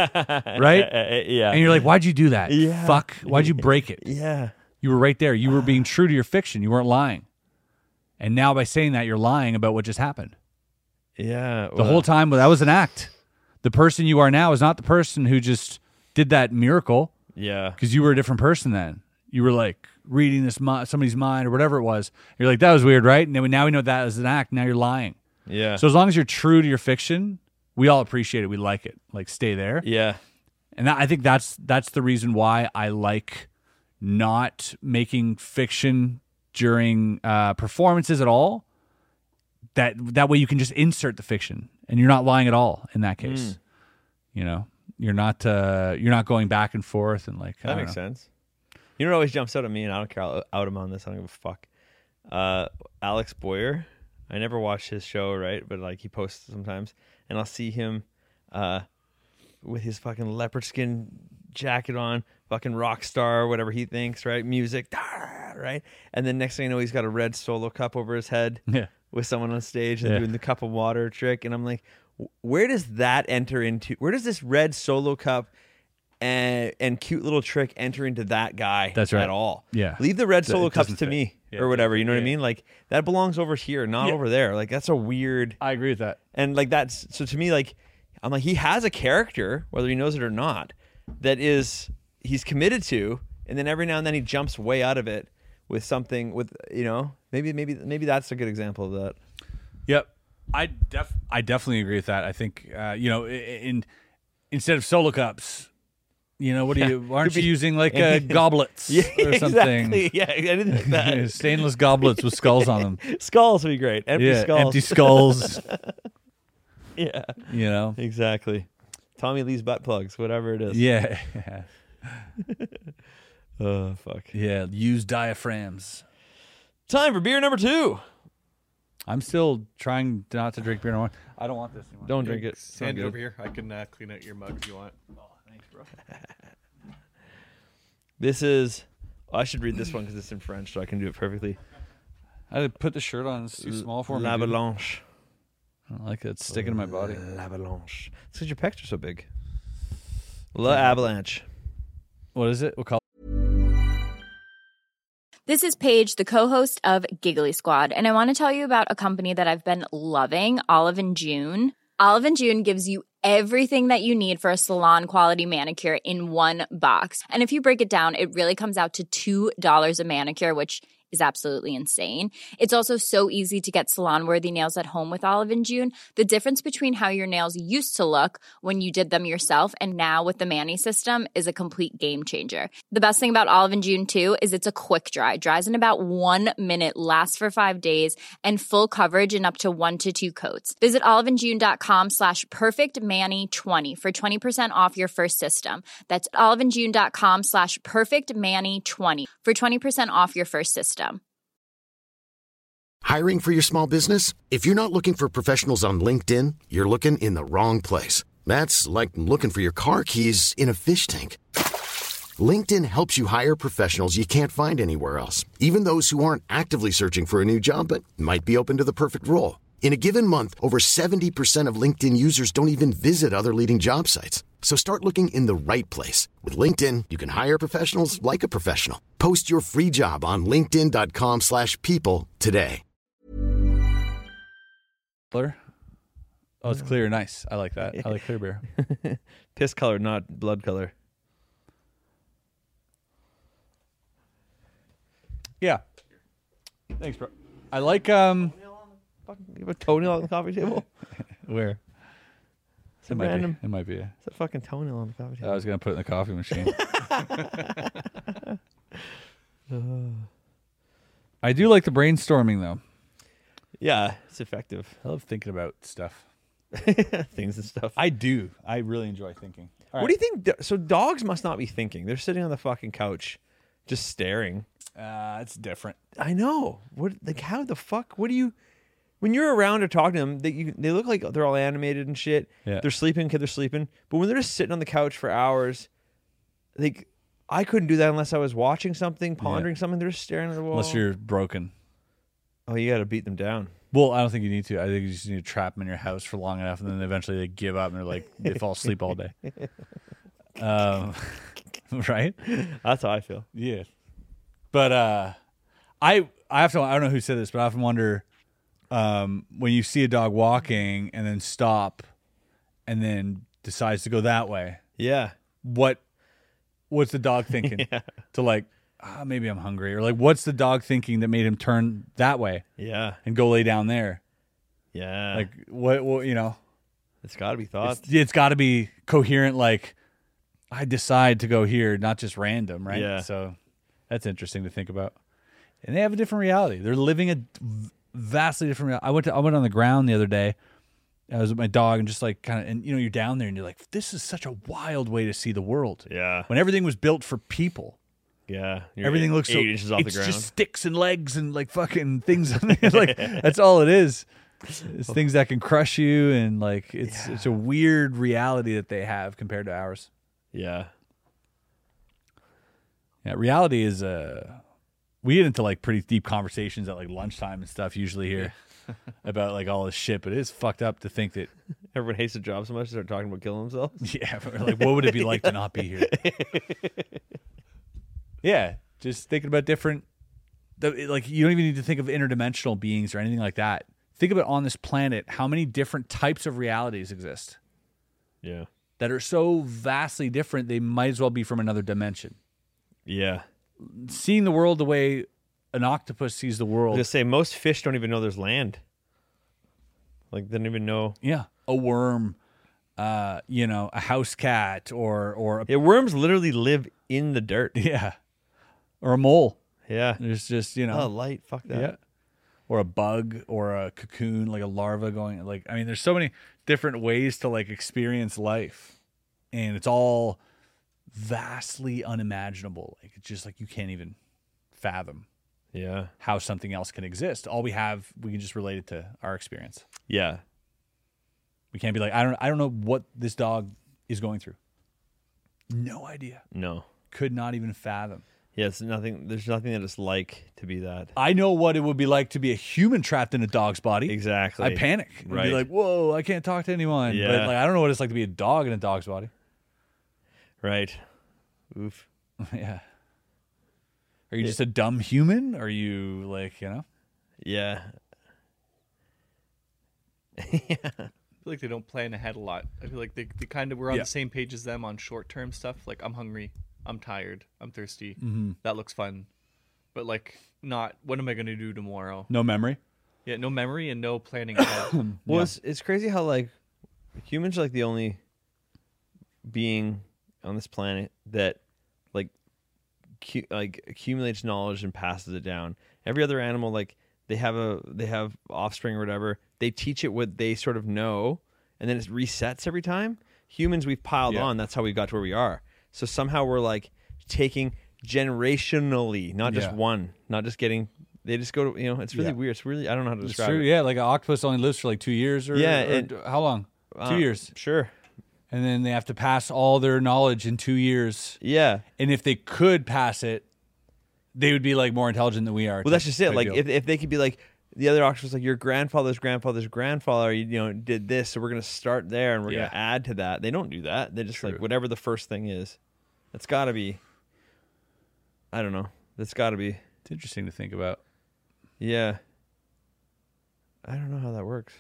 right? Yeah. And you're like, why'd you do that? Yeah. Fuck. Why'd you break it? Yeah. You were right there. You were being true to your fiction. You weren't lying. And now by saying that, you're lying about what just happened. Yeah. The whole time, well, that was an act. The person you are now is not the person who just did that miracle, Yeah. because you were a different person then. You were like reading this mi- somebody's mind or whatever it was. You're like, that was weird, right? And then we, now we know that was an act. Now you're lying. Yeah. So as long as you're true to your fiction, we all appreciate it. We like it. Like, stay there. Yeah. And that, I think that's that's the reason why I like not making fiction during uh, performances at all. That that way you can just insert the fiction, and you're not lying at all in that case. Mm. You know, you're not uh, you're not going back and forth and like I That don't makes know. sense. You know what always jumps out at me, and I don't care. I'll out him on this. I don't give a fuck. Uh, Alex Boyer. I never watched his show, right? But like he posts sometimes, and I'll see him uh, with his fucking leopard skin jacket on, fucking rock star, whatever he thinks, right? Music, right? And then next thing you know, he's got a red Solo cup over his head Yeah. with someone on stage and Yeah. doing the cup of water trick. And I'm like, where does that enter into? Where does this red Solo cup and and cute little trick enter into that guy That's right. at all? Yeah. Leave the red It Solo cups doesn't to fit. me Yeah. or whatever. You know what I Yeah. mean? Like that belongs over here, not Yeah. over there. Like that's a weird. I agree with that. And like that's so to me, like I'm like he has a character, whether he knows it or not, that is he's committed to, and then every now and then he jumps way out of it with something with you know maybe maybe maybe that's a good example of that. Yep. I def I definitely agree with that. I think uh, you know, in instead of Solo cups, you know, what do you aren't Could be- you using like uh, goblets Yeah, or something? exactly. Yeah, anything like that. Stainless goblets with skulls on them. Skulls would be great. Empty yeah, skulls. empty skulls. Yeah, You know. exactly. Tommy Lee's butt plugs, whatever it is. Yeah. Oh fuck. Yeah. Use diaphragms. Time for beer number two. I'm still trying not to drink beer no more. I don't want this anymore. Don't drink it. It's not Stand it good. over here. I can uh, clean out your mug if you want. This is. I should read this one because it's in French, so I can do it perfectly. I had to put the shirt on. It's too small for me. La dude. Blanche. I don't like it. It's sticking to my body. La Blanche. It's because your pecs are so big. La Avalanche. What is it? What color? This is Paige, the co-host of Giggly Squad, and I want to tell you about a company that I've been loving, Olive and June. Olive and June gives you everything that you need for a salon-quality manicure in one box. And if you break it down, it really comes out to two dollars a manicure, which is absolutely insane. It's also so easy to get salon-worthy nails at home with Olive and June. The difference between how your nails used to look when you did them yourself and now with the Mani system is a complete game changer. The best thing about Olive and June, too, is it's a quick dry. Dries in about one minute, lasts for five days, and full coverage in up to one to two coats. Visit oliveandjune.com slash perfectmani20 for twenty percent off your first system. That's oliveandjune.com slash perfectmani20 for twenty percent off your first system. Hiring for your small business? If you're not looking for professionals on LinkedIn, you're looking in the wrong place. That's like looking for your car keys in a fish tank. LinkedIn helps you hire professionals you can't find anywhere else, even those who aren't actively searching for a new job but might be open to the perfect role. In a given month, over seventy percent of LinkedIn users don't even visit other leading job sites. So start looking in the right place. With LinkedIn, you can hire professionals like a professional. Post your free job on linkedin.com slash people today. Color? Oh, it's clear. Nice. I like that. I like clear beer. Piss color, not blood color. Yeah. Thanks, bro. I like um. Fucking, you have a toenail on the coffee table? Where? It's a It might random. be. It might be. It's a fucking toenail on the coffee table. I was gonna put it in the coffee machine. I do like the brainstorming though. Yeah, it's effective. I love thinking about stuff. Things and stuff. I do. I really enjoy thinking. What do you think? do- So dogs must not be thinking. They're sitting on the fucking couch, just staring. Uh, it's different. I know. What? Like, how the fuck? What do you? When you're around or talking to them, they you, they look like they're all animated and shit. Yeah. They're sleeping because they're sleeping. But when they're just sitting on the couch for hours, like I couldn't do that unless I was watching something, pondering something. They're just staring at the wall. Unless you're broken. Oh, you got to beat them down. Well, I don't think you need to. I think you just need to trap them in your house for long enough, and then eventually they give up and they're like they fall asleep all day. Um, right? That's how I feel. Yeah. But uh, I I have to. I don't know who said this, but I often wonder um, when you see a dog walking and then stop, and then decides to go that way. Yeah. What what's the dog thinking? Yeah. To like, ah, maybe I'm hungry, or like, what's the dog thinking that made him turn that way? Yeah. And go lay down there. Yeah. Like what? What you know? It's got to be thoughts. It's, it's got to be coherent. Like I decide to go here, not just random, right? Yeah. So that's interesting to think about. And they have a different reality. They're living a vastly different reality. I went to I went on the ground the other day. I was with my dog and just like kind of, and you know, you're down there and you're like, this is such a wild way to see the world. Yeah. When everything was built for people. Yeah. You're Everything eight, looks so, eight inches off it's the ground. just sticks and legs and like fucking things. Like that's all it is. It's things that can crush you, and like it's Yeah. it's a weird reality that they have compared to ours. Yeah. Yeah, reality is uh we get into like pretty deep conversations at like lunchtime and stuff usually here about like all this shit, but it is fucked up to think that Everyone hates their job so much they start talking about killing themselves. yeah, we're like what would it be like to not be here? Yeah, just thinking about different the, like you don't even need to think of interdimensional beings or anything like that. Think about on this planet how many different types of realities exist. Yeah. That are so vastly different they might as well be from another dimension. Yeah. Seeing the world the way an octopus sees the I was world. gonna say most fish don't even know there's land. Like they don't even know. Yeah, a worm, uh, you know, a house cat, or or a, Yeah, worms literally live in the dirt. yeah, or a mole. Yeah. There's just you know, Oh, light. Fuck that. yeah, or a bug, or a cocoon, like a larva going. Like I mean, there's so many different ways to like experience life, and it's all vastly unimaginable. Like it's just like you can't even fathom Yeah. how something else can exist. All we have, we can just relate it to our experience. Yeah. We can't be like, I don't, I don't know what this dog is going through. No idea. No. Could not even fathom. Yeah, it's nothing. There's nothing that it's like to be that. I know what it would be like to be a human trapped in a dog's body. Exactly. I panic. I'd Right. be like, whoa, I can't talk to anyone. Yeah. But like, I don't know what it's like to be a dog in a dog's body. Right. Oof. Yeah. Are you just a dumb human? Are you like, you know? Yeah. I feel like they don't plan ahead a lot. I feel like they, they kind of were on Yeah. the same page as them on short term stuff. Like I'm hungry, I'm tired, I'm thirsty. Mm-hmm. That looks fun, but like not. What am I gonna do tomorrow? No memory. Yeah, no memory and no planning ahead. Well, Yeah. it's, it's crazy how like humans are like the only being on this planet that like cu- like accumulates knowledge and passes it down. Every other animal, like they have a they have offspring or whatever, they teach it what they sort of know, and then it resets every time. Humans, we've piled Yeah. on. That's how we got to where we are. So somehow we're like taking generationally, not just Yeah. one, not just getting. They just go to you know. It's really Yeah. weird. It's really I don't know how to It's describe true. it. Yeah. Like an octopus only lives for like two years or, Yeah, or it- d- how long? Two Uh, years. Sure. And then they have to pass all their knowledge in two years. Yeah. And if they could pass it, they would be like more intelligent than we are. Well, that's type- just it. type Like deal. if if they could be like the other octopus, like your grandfather's grandfather's grandfather, you, you know, did this, so we're gonna start there and we're Yeah. gonna add to that. They don't do that. They just True. like whatever the first thing is. That's got to be. I don't know. That's got to be. It's interesting to think about. Yeah. I don't know how that works.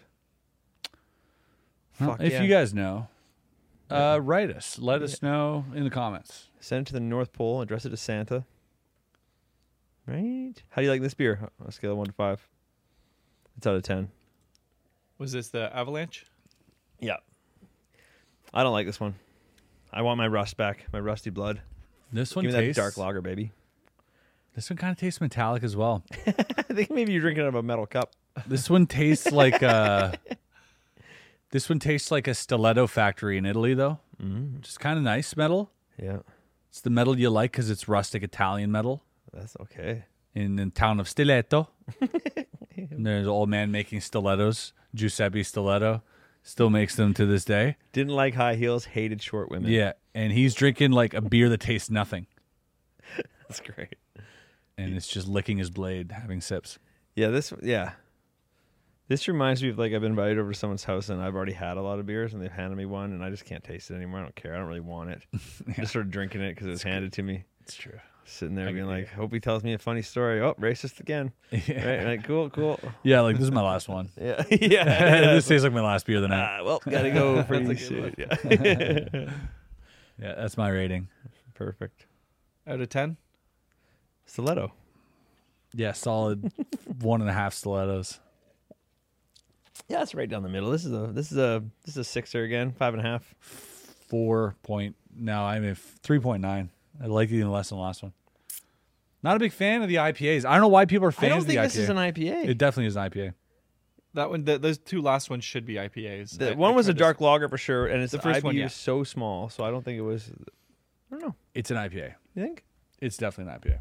Well, Fuck if yeah. you guys know, uh, write us. Let us know in the comments. Send it to the North Pole. Address it to Santa. Right? How do you like this beer? On a scale of one to five. It's out of ten. Was this the Avalanche? Yeah. I don't like this one. I want my rust back. My rusty blood. This one Give me tastes that dark lager, baby. This one kind of tastes metallic as well. I think maybe you're drinking out of a metal cup. This one tastes like uh This one tastes like a stiletto factory in Italy, though. Mm. which is kind of nice metal. Yeah, It's the metal you like because it's rustic Italian metal that's okay. in the town of Stiletto. And there's an old man making stilettos. Giuseppe Stiletto still makes them to this day. Didn't like high heels, hated short women. Yeah, and he's drinking like a beer that tastes nothing, That's great. and it's just licking his blade, having sips. Yeah, this yeah. This reminds me of like I've been invited over to someone's house and I've already had a lot of beers and they've handed me one and I just can't taste it anymore. I don't care. I don't really want it. I just started drinking it because it was handed to me. It's true. Sitting there I being agree. like, hope he tells me a funny story. Oh, racist again. Yeah. Right? Like, cool, cool. Yeah, like this is my last one. Yeah, yeah. This tastes like my last beer of the night. Ah, well, gotta go pretty That's a good soon. Yeah. Yeah, that's my rating. Perfect. Out of ten? Stiletto. Yeah, solid one and a half stilettos. Yeah, it's right down the middle. This is a this is a this is a sixer again, five and a half. Four point. No, I mean three point nine. I like it even less than the last one. Not a big fan of the I P As. I don't know why people are I fans don't of the think I P A. this is an I P A. It definitely is an I P A. That one, the, those two last ones should be I P As. The I- one I was a tried dark this- lager for sure, and it's The the first I B U one, yeah. is so small, so I don't think it was. I don't know. It's an I P A. You think? It's definitely an I P A.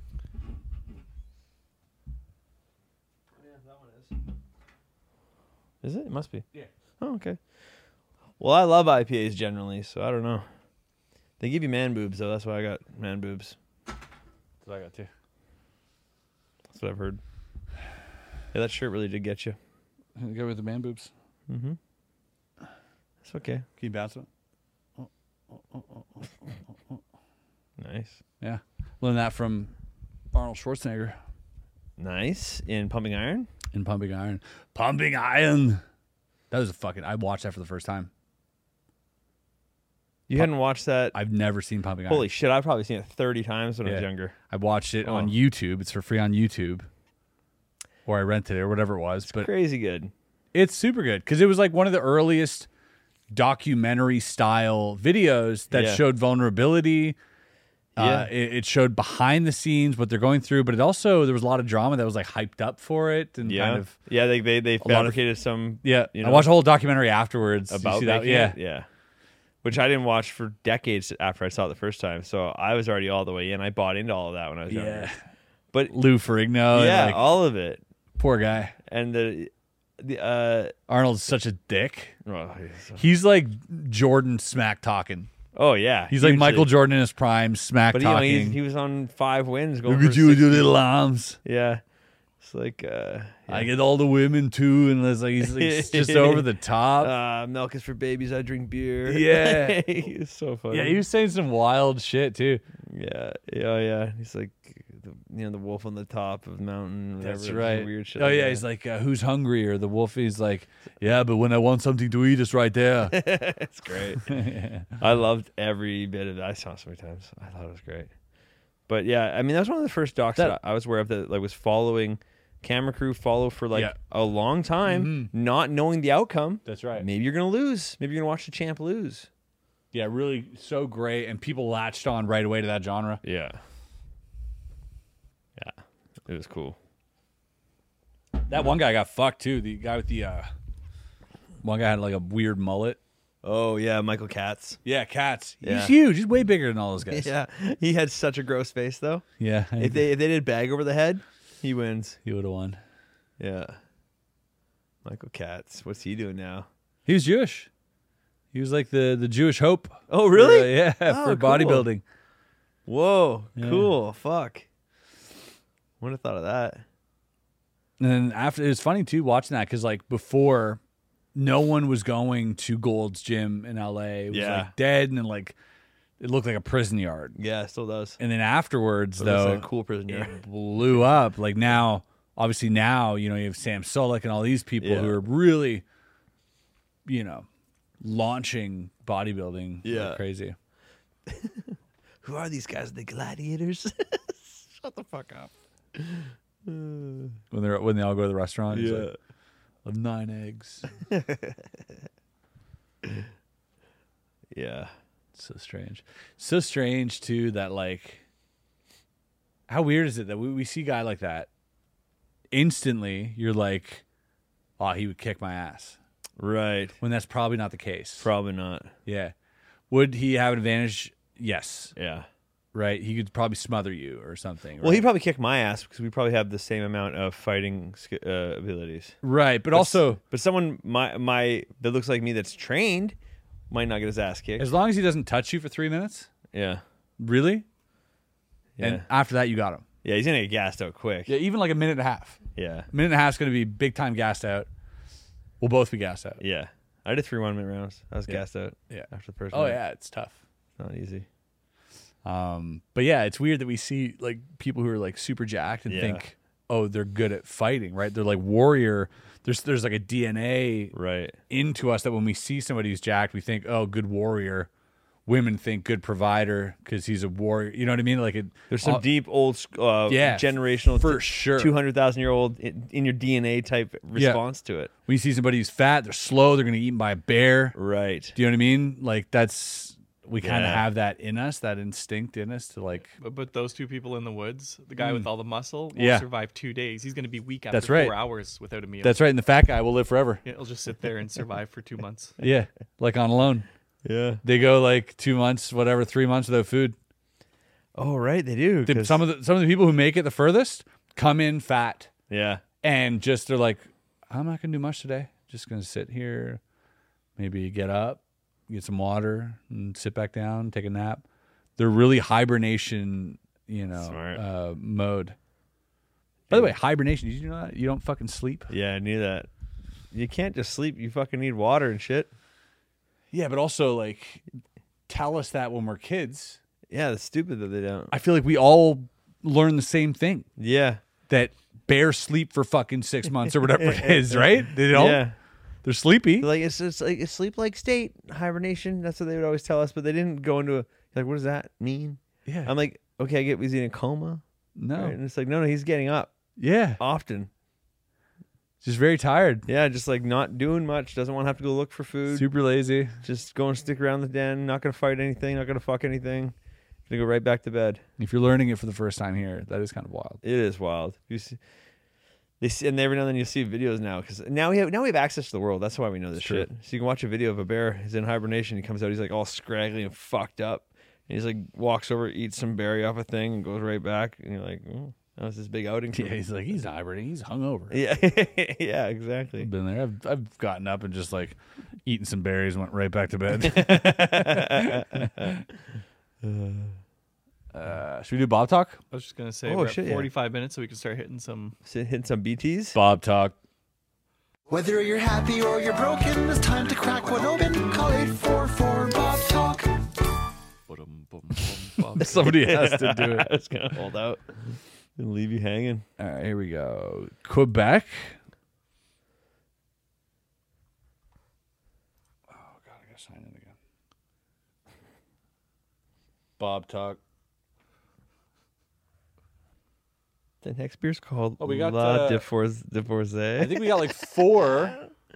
Yeah, that one is. Is it? It must be. Yeah. Oh, okay. Well, I love I P As generally, so I don't know. They give you man boobs, though. That's why I got man boobs. That's what I got too. That's what I've heard. Yeah, that shirt really did get you. Go with the man boobs. Mm-hmm. That's okay. Can you bounce it? Nice. Yeah. Learned that from Arnold Schwarzenegger Nice. In Pumping Iron? in Pumping Iron. Pumping Iron. That was a fucking. I watched that for the first time. You hadn't watched that? I've never seen Pumping Iron. Holy shit, I've probably seen it thirty times when I was Yeah. younger. I watched it on Oh. YouTube. It's for free on YouTube. Or I rented it or whatever it was. But Crazy good. it's super good because it was like one of the earliest documentary style videos that Yeah. showed vulnerability. Yeah. Uh, it, it showed behind the scenes what they're going through, but it also there was a lot of drama that was like hyped up for it and Yeah. kind of yeah, they they, they lot of- fabricated some yeah. you I know, watched a whole documentary afterwards. Did you about see that? making Yeah, it. Yeah. Which I didn't watch for decades after I saw it the first time. So I was already all the way in. I bought into all of that when I was younger. yeah. But Lou Ferrigno. yeah, and, like, all of it. poor guy. And the the uh Arnold's such a dick. oh, he's- He's like Jordan smack talking. oh yeah. He's like hugely. Michael Jordan in his prime, smack But you know, talking. he's, he was on five wins going Look at for you with your sixty. little arms. Yeah. It's like uh I get all the women too, and it's like he's, like, he's just over the top. uh milk is for babies, I drink beer. Yeah. He's so funny. Yeah, he was saying some wild shit too. Yeah, yeah, yeah. He's like, the, you know, the wolf on the top of the mountain. Whatever. That's Some right. Weird shit. Oh like yeah, that. he's like, uh, who's hungry? Or the wolf. He's like, yeah, but when I want something to eat, it's right there. It's great. I loved every bit of it. I saw it so many times. I thought it was great. But yeah, I mean, that was one of the first docs that, That- I was aware of that like was following camera crew follow for like Yeah. a long time, Mhm. not knowing the outcome. That's right. Maybe you're gonna lose. Maybe you're gonna watch the champ lose. Yeah, really so great, and people latched on right away to that genre. Yeah. Yeah, it was cool. That one guy got fucked too. The guy with the uh, one guy had like a weird mullet. Oh yeah, Michael Katz. Yeah, Katz. Yeah. He's huge. He's way bigger than all those guys. Yeah, he had such a gross face though. yeah. If they if they did bag over the head, he wins. he would have won. Yeah. Michael Katz. What's he doing now? He was Jewish. He was like the the Jewish hope. Oh, really? For, uh, yeah, Oh, for cool. bodybuilding. Whoa, Yeah. cool. Fuck. Wouldn't have thought of that. And then after, it was funny too watching that because like before, no one was going to Gold's Gym in L A. It was Yeah. like dead and then like it looked like a prison yard. Yeah, it still does. And then afterwards, But it looks though, like a cool prison yard. it blew up. Like now, obviously now, you know, you have Sam Sulek and all these people Yeah. who are really, you know, launching bodybuilding. like Yeah. crazy. Who are these guys? The gladiators? Shut the fuck up. When they're when they all go to the restaurant, he's Yeah. like, of nine eggs. Yeah. So strange. So strange too that like how weird is it that we, we see a guy like that instantly you're like, oh, he would kick my ass. Right. When that's probably not the case. Probably not. Yeah. Would he have an advantage? Yes. Yeah. Right? He could probably smother you or something. Well, right? he'd probably kick my ass because we probably have the same amount of fighting sk- uh, abilities. Right, but But also... s- But someone my my that looks like me that's trained might not get his ass kicked. As long as he doesn't touch you for three minutes? Yeah. Really? Yeah. And after that, you got him. Yeah, he's going to get gassed out quick. Yeah, even like a minute and a half. Yeah. A minute and a half is going to be big time gassed out. We'll both be gassed out. Yeah. I did three one-minute rounds. I was Yeah. gassed out Yeah. after the first Oh, round. yeah, it's tough. Not easy. Um, but yeah, it's weird that we see like people who are like super jacked and Yeah. think, oh, they're good at fighting, right? They're like warrior. There's there's like a D N A right into us that when we see somebody who's jacked, we think, oh, good warrior. Women think good provider because he's a warrior. You know what I mean? Like it, There's some uh, deep old sc- uh, yeah, generational, for sure, two hundred thousand year old in, in your D N A type response to it. When you see somebody who's fat, they're slow, they're going to get eaten by a bear. Right. Do you know what I mean? Like that's we kind of Yeah. have that in us, that instinct in us to like. But, but those two people in the woods, the guy Mm. with all the muscle, will Yeah. survive two days. He's going to be weak after That's right. four hours without a meal. That's right, and the fat guy will live forever. Yeah, he'll just sit there and survive for two months. Yeah, like on loan. Yeah, they go like two months, whatever, three months without food. Oh, right, they do. The- 'cause- some of the some of the people who make it the furthest come in fat. Yeah, and just they're like, I'm not gonna do much today. Just gonna sit here, maybe get up, get some water, and sit back down, take a nap. They're really hibernation, you know, uh, mode. By the way, hibernation. Did you know that you don't fucking sleep? Yeah, I knew that. You can't just sleep. You fucking need water and shit. Yeah, but also like tell us that when we're kids. Yeah, it's stupid that they don't. I feel like we all learn the same thing. Yeah. That bears sleep for fucking six months or whatever it is, right? They don't. Yeah. They're sleepy. Like it's it's like a sleep like state, hibernation. That's what they would always tell us, but they didn't go into a like. What does that mean? Yeah. I'm like, okay, I get. Was he in a coma? No. Right? And it's like, no, no, he's getting up. Yeah. Often. Just very tired. Yeah, just like not doing much. Doesn't want to have to go look for food. Super lazy. Just go and stick around the den. Not gonna fight anything. Not gonna fuck anything. Gonna go right back to bed. If you're learning it for the first time here, that is kind of wild. It is wild. You see, they see, and every now and then you see videos now because now we have now we have access to the world. That's why we know this True. shit. So you can watch a video of a bear. He's in hibernation. He comes out. He's like all scraggly and fucked up. And he's like walks over, eats some berry off a thing, and goes right back. And you're like, oh, that was this big outing. for Yeah, me. he's like, he's hibernating. He's hungover. Yeah, yeah, exactly. I've been there. I've, I've gotten up and just like eaten some berries, went right back to bed. uh, should we do Bob Talk? I was just going to say, Oh, we're shit, at yeah. forty-five minutes so we can start hitting some... Hitting some B Ts? Bob Talk. Whether you're happy or you're broken, it's time to crack one open. Call eight four four Bob Talk. Somebody has to do it. It's gonna hold out and leave you hanging. All right, here we go. Quebec. Oh god, I gotta sign in again. Bob Talk. The next beer's called Oh, we got, La uh, Divorce, Divorce. I think we got like four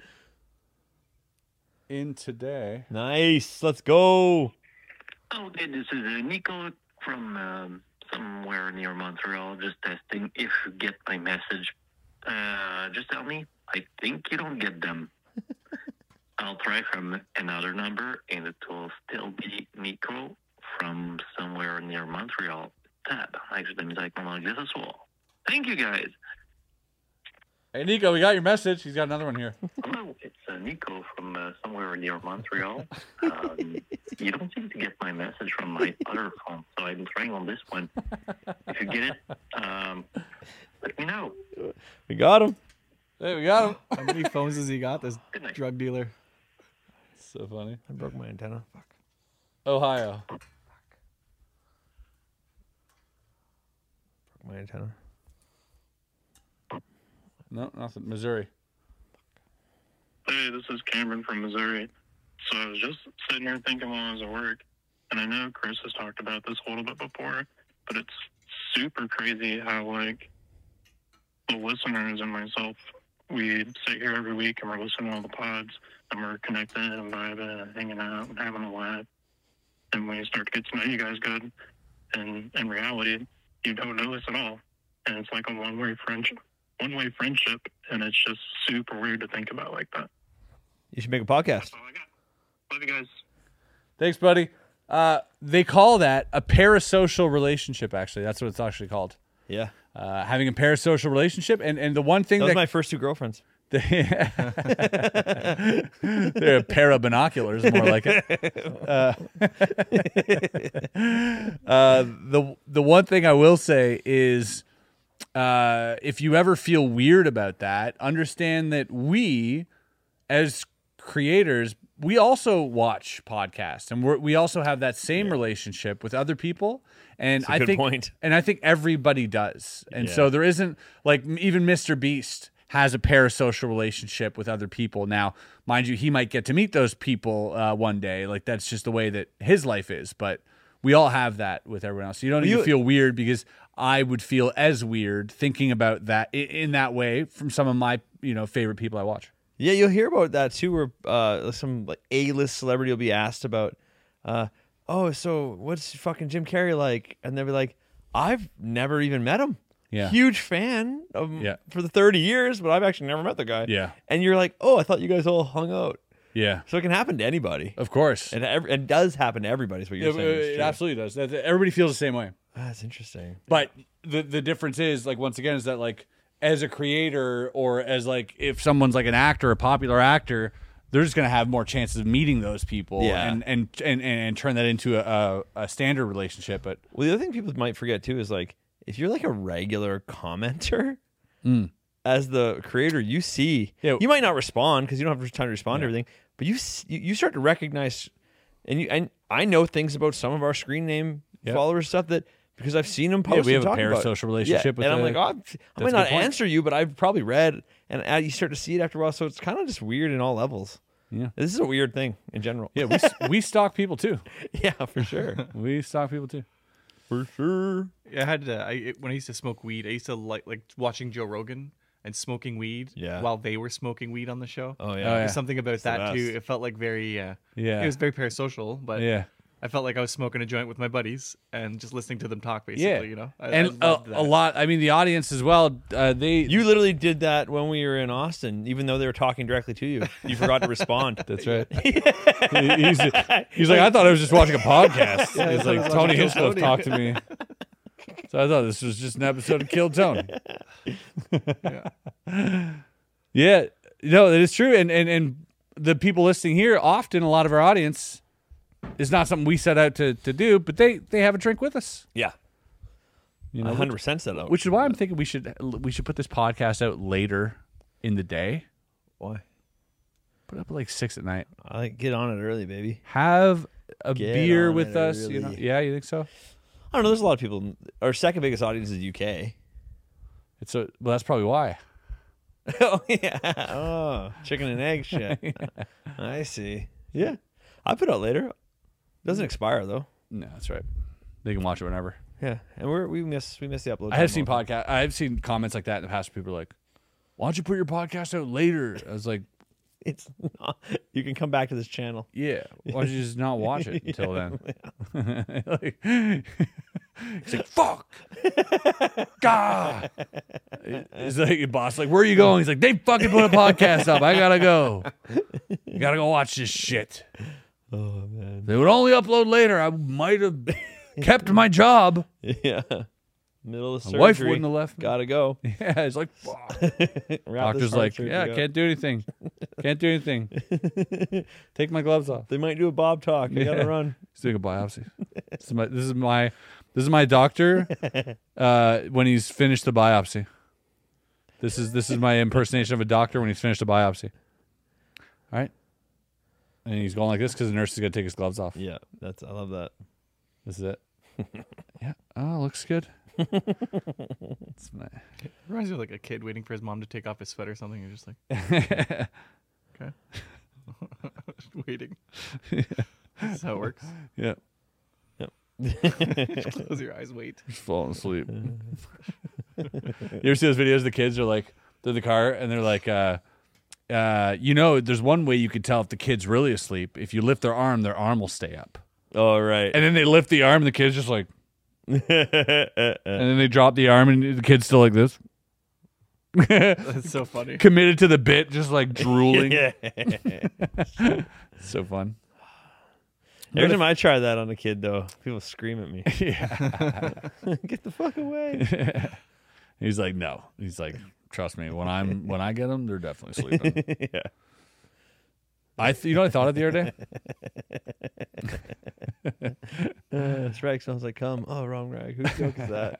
in today. Nice. Let's go. Okay, this is uh, Nico from um, somewhere near Montreal, just testing if you get my message. Uh, just tell me, I think you don't get them. I'll try from another number, and it will still be Nico from somewhere near Montreal. Tab. Eigenlijk de muziek van like this as well. Thank you, guys. Hey Nico, we got your message. He's got another one here. Hello, it's uh, Nico from uh, somewhere near Montreal. Um, you don't seem to get my message from my other phone, so I'm trying on this one. If you get it, um, let me know. We got him. Hey, we got him. How many phones has he got, this drug dealer? So funny. I broke my antenna. Fuck. Ohio. Broke my antenna. No, nothing. Missouri. Hey, this is Cameron from Missouri. So I was just sitting here thinking while I was at work, and I know Chris has talked about this a little bit before, but it's super crazy how, like, the listeners and myself, we sit here every week and we're listening to all the pods, and we're connecting and vibing and hanging out and having a laugh. And when you start to get to know you guys good, and in reality, you don't know us at all. And it's like a one-way friendship. One-way friendship, and it's just super weird to think about like that. You should make a podcast. Love you guys. Thanks, buddy. Uh, they call that a parasocial relationship, actually. That's what it's actually called. Yeah. Uh, having a parasocial relationship. And, and the one thing that... that was my first two girlfriends. They're a pair of binoculars, more like it. Uh, uh, the the one thing I will say is, uh, if you ever feel weird about that, understand that we, as creators, we also watch podcasts, and we're, we also have that same yeah. relationship with other people. And That's a I good think, point. and I think everybody does. And yeah. so there isn't like even Mister Beast has a parasocial relationship with other people. Now, mind you, he might get to meet those people uh, one day. Like that's just the way that his life is. But we all have that with everyone else. So you don't need you, to feel weird, because I would feel as weird thinking about that in, in that way from some of my you know favorite people I watch. Yeah, you'll hear about that too, where uh, some like A-list celebrity will be asked about, uh, oh, so what's fucking Jim Carrey like? And they'll be like, I've never even met him. Yeah. Huge fan of him yeah. for the thirty years, but I've actually never met the guy. Yeah. And you're like, oh, I thought you guys all hung out. Yeah. So it can happen to anybody. Of course. And it, it does happen to everybody, is what you're it, saying. It absolutely does. Everybody feels the same way. That's interesting. But the the difference is, like, once again, is that, like, as a creator or as, like, if someone's, like, an actor, a popular actor, they're just going to have more chances of meeting those people yeah. and, and, and, and turn that into a, a, a standard relationship. But well, the other thing people might forget, too, is, like, if you're like a regular commenter, mm. as the creator, you see, yeah. you might not respond because you don't have time to respond yeah. to everything, but you you start to recognize, and you and I know things about some of our screen name yep. follers stuff that because I've seen them post. Yeah, we and have a about parasocial relationship yeah. with and I'm the, like, oh, I might not answer you, but I've probably read, and uh, you start to see it after a while. So it's kind of just weird in all levels. Yeah, this is a weird thing in general. Yeah, we we stalk people too. Yeah, for sure. We stalk people too. For sure. Yeah, I had to, I it, when I used to smoke weed, I used to like like watching Joe Rogan and smoking weed yeah. while they were smoking weed on the show. Oh yeah, oh, yeah. There's something about it's that too. It felt like very uh, yeah. It was very parasocial, but yeah. I felt like I was smoking a joint with my buddies and just listening to them talk. Basically, yeah. you know, I, and I a, loved that. a lot. I mean, the audience as well. Uh, they you literally did that when we were in Austin, even though they were talking directly to you. You forgot to respond. That's right. he's, he's like, I thought I was just watching a podcast. Yeah, he's like, Tony Hinchcliffe talked to me. So I thought this was just an episode of Kill Tony. yeah. yeah, no, it is true. And, and and the people listening here, often a lot of our audience is not something we set out to, to do, but they, they have a drink with us. Yeah. You know, one hundred percent set out. Which is why I'm thinking we should we should put this podcast out later in the day. Why? Put it up at like six at night. I like get on it early, baby. Have a Get beer on with it us. early. You know? Yeah, you think so? I don't know. There's a lot of people. Our second biggest audience is U K. It's a well. That's probably why. Oh yeah. Oh, chicken and egg shit. Yeah. I see. Yeah, I put it out later. Doesn't expire though. No, that's right. They can watch it whenever. Yeah, and we're we miss we miss the upload. I have seen podcast. I have seen comments like that in the past. People are like, "Why don't you put your podcast out later?" I was like, "It's not. You can come back to this channel." Yeah. Why don't you just not watch it until yeah. then? like, he's like, "Fuck, God." He's like, your boss, like, "Where are you going?" He's like, "They fucking put a podcast up. I gotta go. You gotta go watch this shit." Oh man. They would only upload later. I might have kept my job. Yeah. Middle of surgery. My wife wouldn't have left me. Gotta go. Yeah, it's like, fuck. Doctor's like, yeah, can't do anything. Can't do anything. Take my gloves off. They might do a Bob talk. I Yeah. gotta run. He's doing a biopsy. This is my this is my this is my doctor uh, when he's finished the biopsy. This is this is my impersonation of a doctor when he's finished a biopsy. All right. And he's going like this because the nurse is gonna take his gloves off. Yeah, that's I love that. This is it. Yeah. Oh, looks good. It's my... It reminds me of like a kid waiting for his mom to take off his sweater or something. You're just like, okay, just waiting. Yeah. That's how it works. Yeah. Yep. Just close your eyes, wait. Just falling asleep. You ever see those videos? The kids are like, they're in the car and they're like, uh, uh, you know, there's one way you could tell if the kid's really asleep. If you lift their arm, their arm will stay up. Oh, right. And then they lift the arm and the kid's just like, and then they drop the arm and the kid's still like this. That's so funny. Committed to the bit, just like drooling. Yeah. So fun. Every time I try that on a kid, though, people scream at me. Yeah. Get the fuck away. He's like, no. He's like, trust me. When I'm when I get them, they're definitely sleeping. Yeah. I th- you know what I thought of the other day? uh, this rag smells like cum. Oh, wrong rag. Whose joke is that?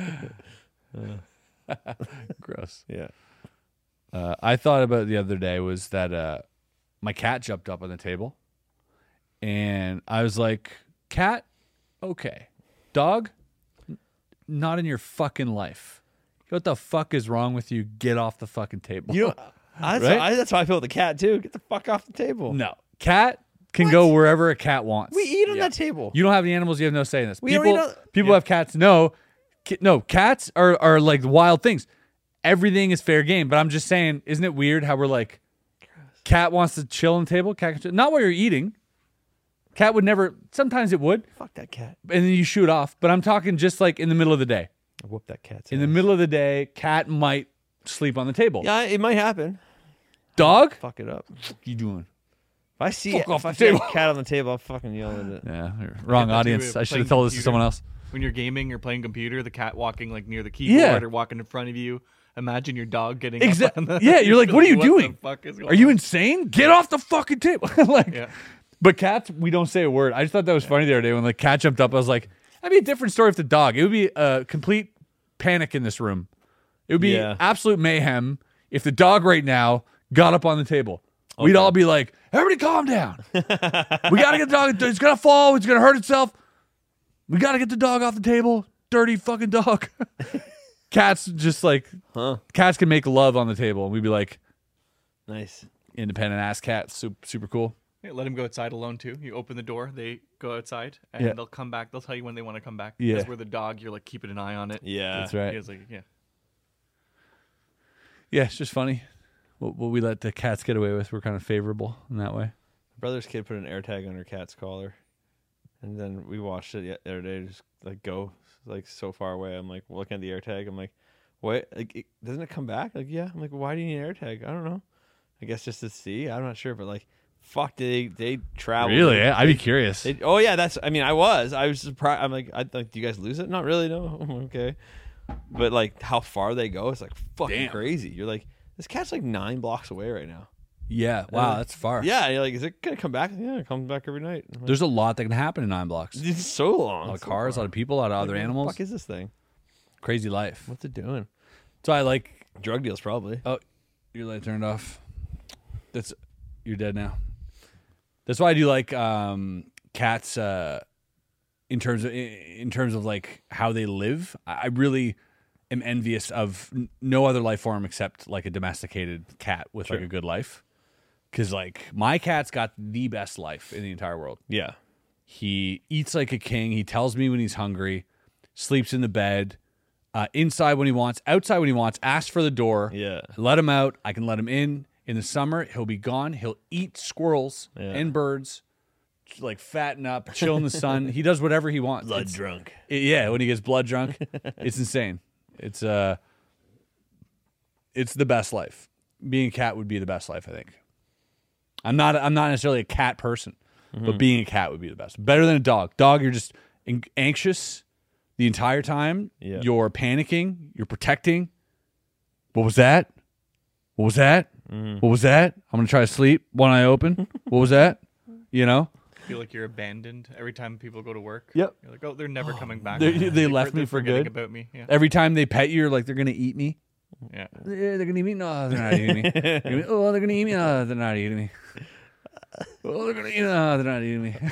uh. Gross. Yeah. Uh, I thought about the other day was that uh, my cat jumped up on the table, and I was like, cat, okay. Dog, N- not in your fucking life. What the fuck is wrong with you? Get off the fucking table. You know, that's, Right? I, that's how I feel with the cat, too. Get the fuck off the table. No. Cat can go wherever a cat wants. We eat on that table. You don't have any animals. You have no say in this. We don't people eat on- people Yeah. have cats. No, Ki- no, cats are, are like wild things. Everything is fair game. But I'm just saying, isn't it weird how we're like, cat wants to chill on the table? Cat can chill. Not while you're eating. Cat would never, sometimes it would. Fuck that cat. And then you shoot off. But I'm talking just like in the middle of the day. I whoop that cat's In ass. the middle of the day, cat might sleep on the table. Yeah, it might happen. Dog? Fuck it up. What you doing? If I see, Fuck if off I the see a table. cat on the table, I'll fucking yell at it. Yeah, wrong Yeah, audience. too, I should playing have told this to computer. someone else. When you're gaming or playing computer, the cat walking like near the keyboard Yeah. or walking in front of you. Imagine your dog getting Exactly. up on the, Yeah, you're like, what are you the doing? fuck is going Are you on? insane? Get off the fucking table. like, Yeah. But cats, we don't say a word. I just thought that was funny the other day when the cat jumped up. I was like, that'd be a different story if the dog. It would be a complete panic in this room. It would be Yeah. absolute mayhem if the dog right now got up on the table. We'd all be like, everybody calm down. We got to get the dog. It's going to fall. It's going to hurt itself. We got to get the dog off the table. Dirty fucking dog. Cats just like, Huh. cats can make love on the table. And we'd be like, Nice. independent ass cat. Super, super cool. Yeah, let him go outside alone too. You open the door, they go outside, and Yeah. they'll come back. They'll tell you when they want to come back. Yeah. Because we're the dog, you're like keeping an eye on it. Yeah. That's right. It's like, yeah. Yeah, it's just funny. What, what we let the cats get away with, we're kind of favorable in that way. My brother's kid put an air tag on her cat's collar, and then we watched it the other day. Just like go like so far away. I'm like looking at the air tag. I'm like, wait, like it, doesn't it come back? Like yeah. I'm like, why do you need an air tag? I don't know. I guess just to see. I'm not sure, but like, fuck, they they travel. Really? They- eh? I'd be curious. they- oh yeah, that's. I mean, I was. I was surprised. I'm like, I like, do you guys lose it? Not really. No. Okay. But like, how far they go, it's like fucking Damn. crazy. You're like, this cat's like nine blocks away right now. Yeah. Wow, that's far. Yeah, you're like, is it gonna come back? Yeah, it comes back every night. I'm like, There's a lot that can happen in nine blocks. A it's so long. lot of so cars, a lot long. of people, a lot of other Like, what the animals. fuck is this thing? Crazy life. What's it doing? So I like. Drug deals, probably. Oh, your light turned off. That's. You're dead now. That's why I do like um, cats. Uh, in terms of in terms of like how they live, I I really am envious of n- no other life form except like a domesticated cat with like Sure. a good life. Because like my cat's got the best life in the entire world. Yeah. He eats like a king. He tells me when he's hungry, sleeps in the bed, uh, inside when he wants, outside when he wants, asks for the door. Yeah. Let him out. I can let him in. In the summer, he'll be gone. He'll eat squirrels Yeah. and birds, like fatten up, chill in the sun. He does whatever he wants. Blood It's- drunk. it- yeah, when he gets blood drunk, it's insane. It's uh, it's the best life. Being a cat would be the best life, I think. I'm not. I'm not necessarily a cat person, Mm-hmm. but being a cat would be the best. Better than a dog. Dog, you're just an- anxious the entire time. Yeah. You're panicking. You're protecting. What was that? What was that? Mm-hmm. What was that? I'm gonna try to sleep, one eye open. What was that? You know. Feel like you're abandoned every time people go to work. Yep. You're like, oh, they're never coming back. They- they They're- left me they're for forgetting good. about me. Yeah. Every time they pet you, you're like, they're gonna eat me. Yeah. Yeah, they're gonna eat me. No, they're not eating me. They're gonna- oh, they're gonna eat me. No, they're not eating me. Oh, they're gonna eat. No, they're not eating me.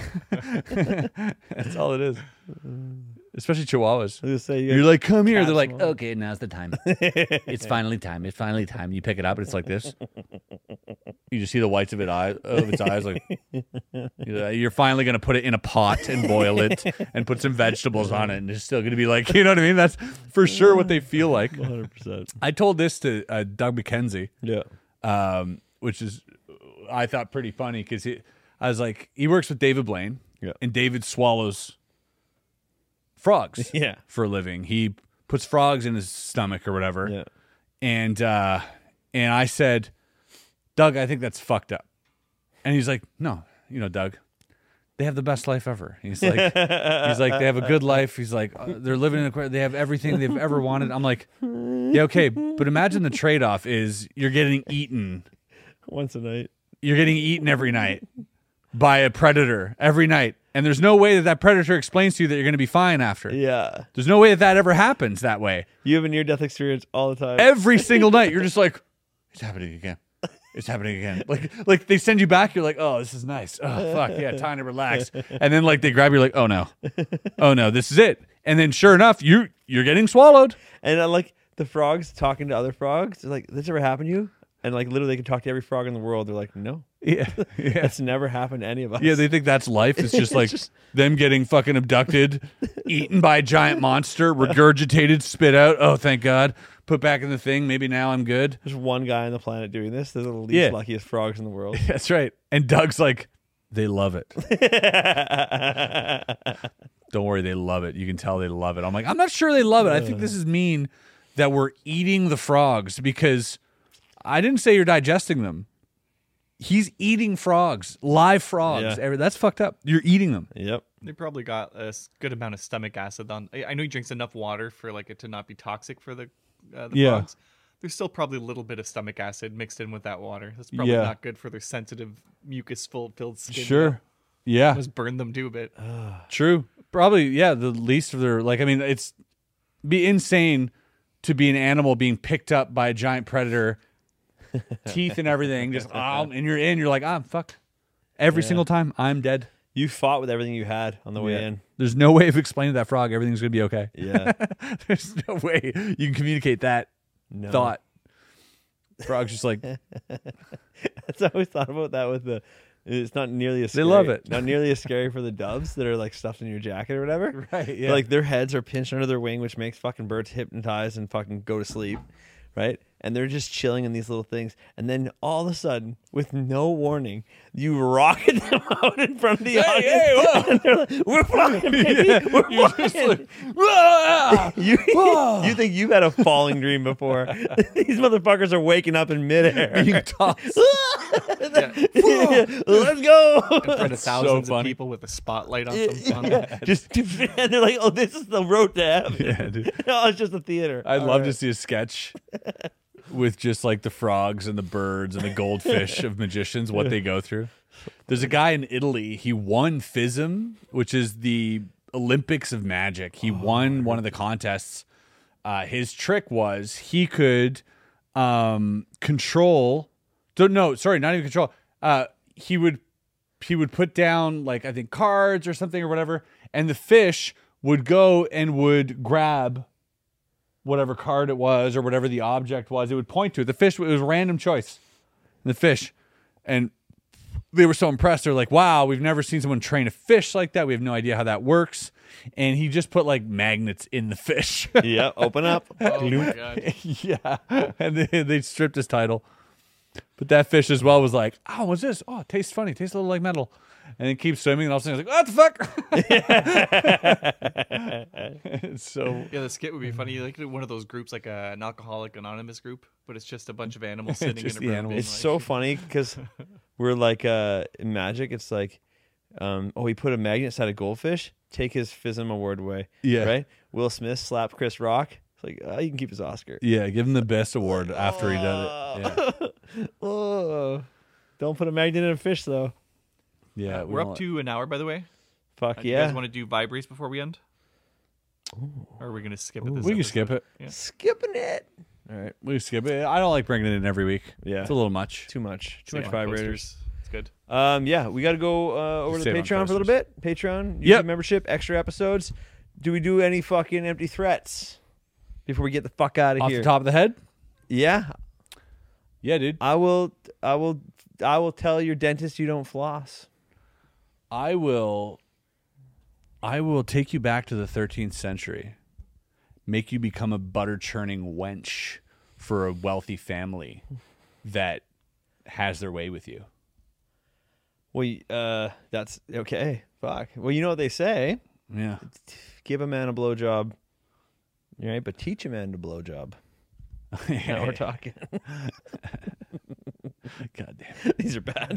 That's all it is. Especially Chihuahuas. I was gonna say, You're like, come here. cats They're like, want- okay, now's the time. It's finally time. It's finally time. You pick it up, and it's like this. You just see the whites of it eye of its eyes, like you're you're finally gonna put it in a pot and boil it, and put some vegetables on it, and it's still gonna be like, you know what I mean? That's for sure what they feel like. one hundred percent. I told this to uh, Doug McKenzie, Yeah. um, which is I thought pretty funny because I was like, he works with David Blaine, Yeah. and David swallows frogs Yeah. for a living. He puts frogs in his stomach or whatever. Yeah. And uh, and I said, Doug, I think that's fucked up. And he's like, no, you know, Doug, they have the best life ever. He's like, he's like, they have a good life. He's like, uh, they're living in a, they have everything they've ever wanted. I'm like, yeah, okay, but imagine the trade-off is you're getting eaten once a night. You're getting eaten every night by a predator every night, and there's no way that that predator explains to you that you're going to be fine after. Yeah, there's no way that that ever happens that way. You have a near-death experience all the time. Every single night, you're just like, it's happening again. It's happening again. Like, like they send you back. You're like, oh, this is nice. Oh, fuck yeah, time to relax. And then like they grab you, like, oh no, oh no, this is it. And then sure enough, you you're getting swallowed. And I like the frogs talking to other frogs. They're like, this ever happened to you? And like literally, they can talk to every frog in the world. They're like, no, yeah, yeah. That's never happened to any of us. Yeah, they think that's life. It's just like it's just... them getting fucking abducted, eaten by a giant monster, regurgitated, spit out. Oh, thank God. Put back in the thing. Maybe now I'm good. There's one guy on the planet doing this. They're the least yeah. luckiest frogs in the world. That's right. And Doug's like, they love it. Don't worry, they love it. You can tell they love it. I'm like, I'm not sure they love it. I think this is mean that we're eating the frogs because I didn't say you're digesting them. He's eating frogs, live frogs. Yeah. That's fucked up. You're eating them. Yep. They probably got a s- good amount of stomach acid on. I I know he drinks enough water for like it to not be toxic for the uh, the Yeah. frogs. There's still probably a little bit of stomach acid mixed in with that water. That's probably Yeah. not good for their sensitive mucus full filled skin. Sure. Yeah. Just burn them too a bit. True. Probably, yeah, the least of their, like, I mean, it's be insane to be an animal being picked up by a giant predator, teeth and everything, just, um, and you're in, you're like, ah, fuck. Every Yeah. single time, I'm dead. You fought with everything you had on the way Yeah. in. There's no way of explaining to that frog everything's going to be okay. Yeah. There's no way you can communicate that No. thought. Frog's just like, That's I always thought about that with the. It's not nearly as They scary, love it. Not nearly as scary for the doves that are like stuffed in your jacket or whatever. Right, But, yeah. like their heads are pinched under their wing, which makes fucking birds hypnotize and fucking go to sleep, right? And they're just chilling in these little things, and then all of a sudden, with no warning, you rocket them out in front of the audience. hey, whoa. And they're like, "We're flying, baby. Yeah, We're you're just flying." like, "Ah!" you, Whoa. you think you've had a falling dream before? These motherfuckers are waking up in midair. being tossed. Let's go. In front of thousands of funny. people with a spotlight on them. on them. Just and they're like, "Oh, this is the road to heaven." Yeah, dude. No, it's just a theater. I'd All love right. to see a sketch with just like the frogs and the birds and the goldfish of magicians, what they go through. There's a guy in Italy. He won FISM, which is the Olympics of magic. He won one of the contests. Uh, his trick was he could um, control. Don't no, sorry, not even control. Uh, he would he would put down like I think cards or something or whatever, and the fish would go and would grab whatever card it was or whatever the object was. It would point to it. The fish, it was a random choice. The fish. And they were so impressed. They're like, wow, we've never seen someone train a fish like that. We have no idea how that works. And he just put like magnets in the fish. Yeah, open up. Oh my god. Yeah. And they, they stripped his title. But that fish as well was like, oh, what's this? Oh, it tastes funny. It tastes a little like metal. And then keeps swimming, and all of a sudden, it's like, what the fuck? It's so Yeah, the skit would be funny. Like one of those groups, like a, an Alcoholic Anonymous group, but it's just a bunch of animals sitting Just in a the room. animals. being It's like- so funny because we're like uh, in magic. It's like, um, oh, he put a magnet inside a goldfish. Take his FISM award away. Yeah. Right. Will Smith slapped Chris Rock. It's like, oh, you can keep his Oscar. yeah. Give him the best award after he done it. Yeah, Oh, don't put a magnet in a fish though. yeah. we We're don't up to an hour, by the way. Fuck Uh, do you yeah. guys want to do vibries before we end? Or are we going to skip it this We can episode? skip it. Yeah. Skipping it. All right. We can skip it. I don't like bringing it in every week. Yeah. It's a little much. Too much. Too Save much on vibrators. posters. It's good. Um, yeah, we got to go uh, over to the Save on Patreon for a little posters. bit. Patreon, YouTube Yep. membership, extra episodes. Do we do any fucking empty threats before we get the fuck out of Off here? the top of the head? Yeah, Yeah, dude. I will. I will. I will tell your dentist you don't floss. I will I will take you back to the thirteenth century. Make you become a butter churning wench for a wealthy family that has their way with you. Well, y- uh, that's okay. Fuck. Well, you know what they say: Yeah. give a man a blowjob, right? But teach a man to blowjob. Now we're talking. God damn. These are bad.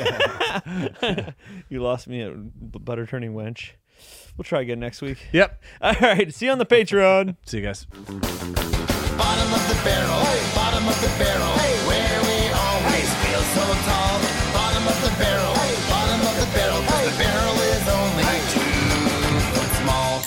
You lost me at b- butter turning wench. We'll try again next week. Yep. All right. See you on the Patreon. See you guys. Bottom of the barrel, bottom of the barrel, where we always feel so tall. Bottom of the barrel, bottom of the barrel, 'cause the barrel is only two foot small.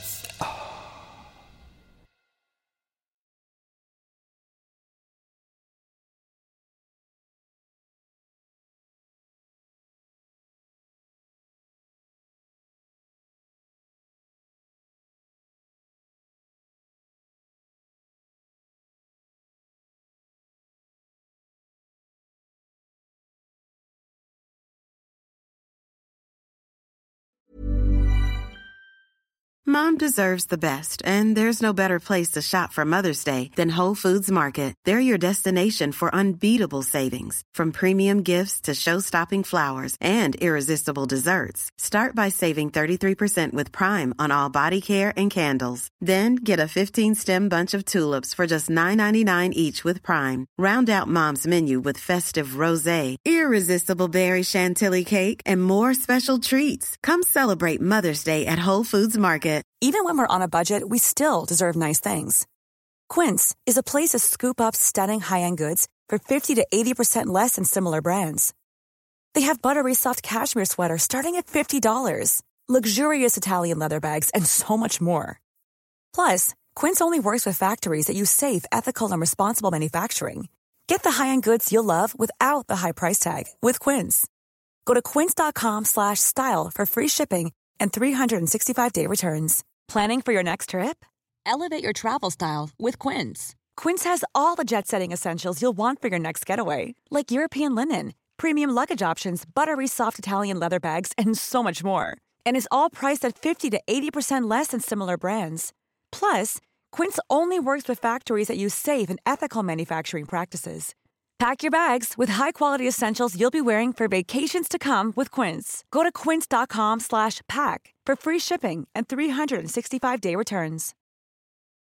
Mom deserves the best, and there's no better place to shop for Mother's Day than Whole Foods Market. They're your destination for unbeatable savings, from premium gifts to show-stopping flowers and irresistible desserts. Start by saving thirty-three percent with Prime on all body care and candles. Then get a fifteen-stem bunch of tulips for just nine ninety-nine each with Prime. Round out Mom's menu with festive rosé, irresistible berry chantilly cake, and more special treats. Come celebrate Mother's Day at Whole Foods Market. Even when we're on a budget, we still deserve nice things. Quince is a place to scoop up stunning high-end goods for fifty to eighty percent less than similar brands. They have buttery soft cashmere sweaters starting at fifty dollars, luxurious Italian leather bags, and so much more. Plus, Quince only works with factories that use safe, ethical, and responsible manufacturing. Get the high-end goods you'll love without the high price tag with Quince. Go to quince.com slash style for free shipping and three sixty-five day returns. Planning for your next trip? Elevate your travel style with Quince. Quince has all the jet-setting essentials you'll want for your next getaway, like European linen, premium luggage options, buttery soft Italian leather bags, and so much more. And is all priced at fifty to eighty percent less than similar brands. Plus, Quince only works with factories that use safe and ethical manufacturing practices. Pack your bags with high-quality essentials you'll be wearing for vacations to come with Quince. Go to quince.com slash pack for free shipping and three sixty-five day returns.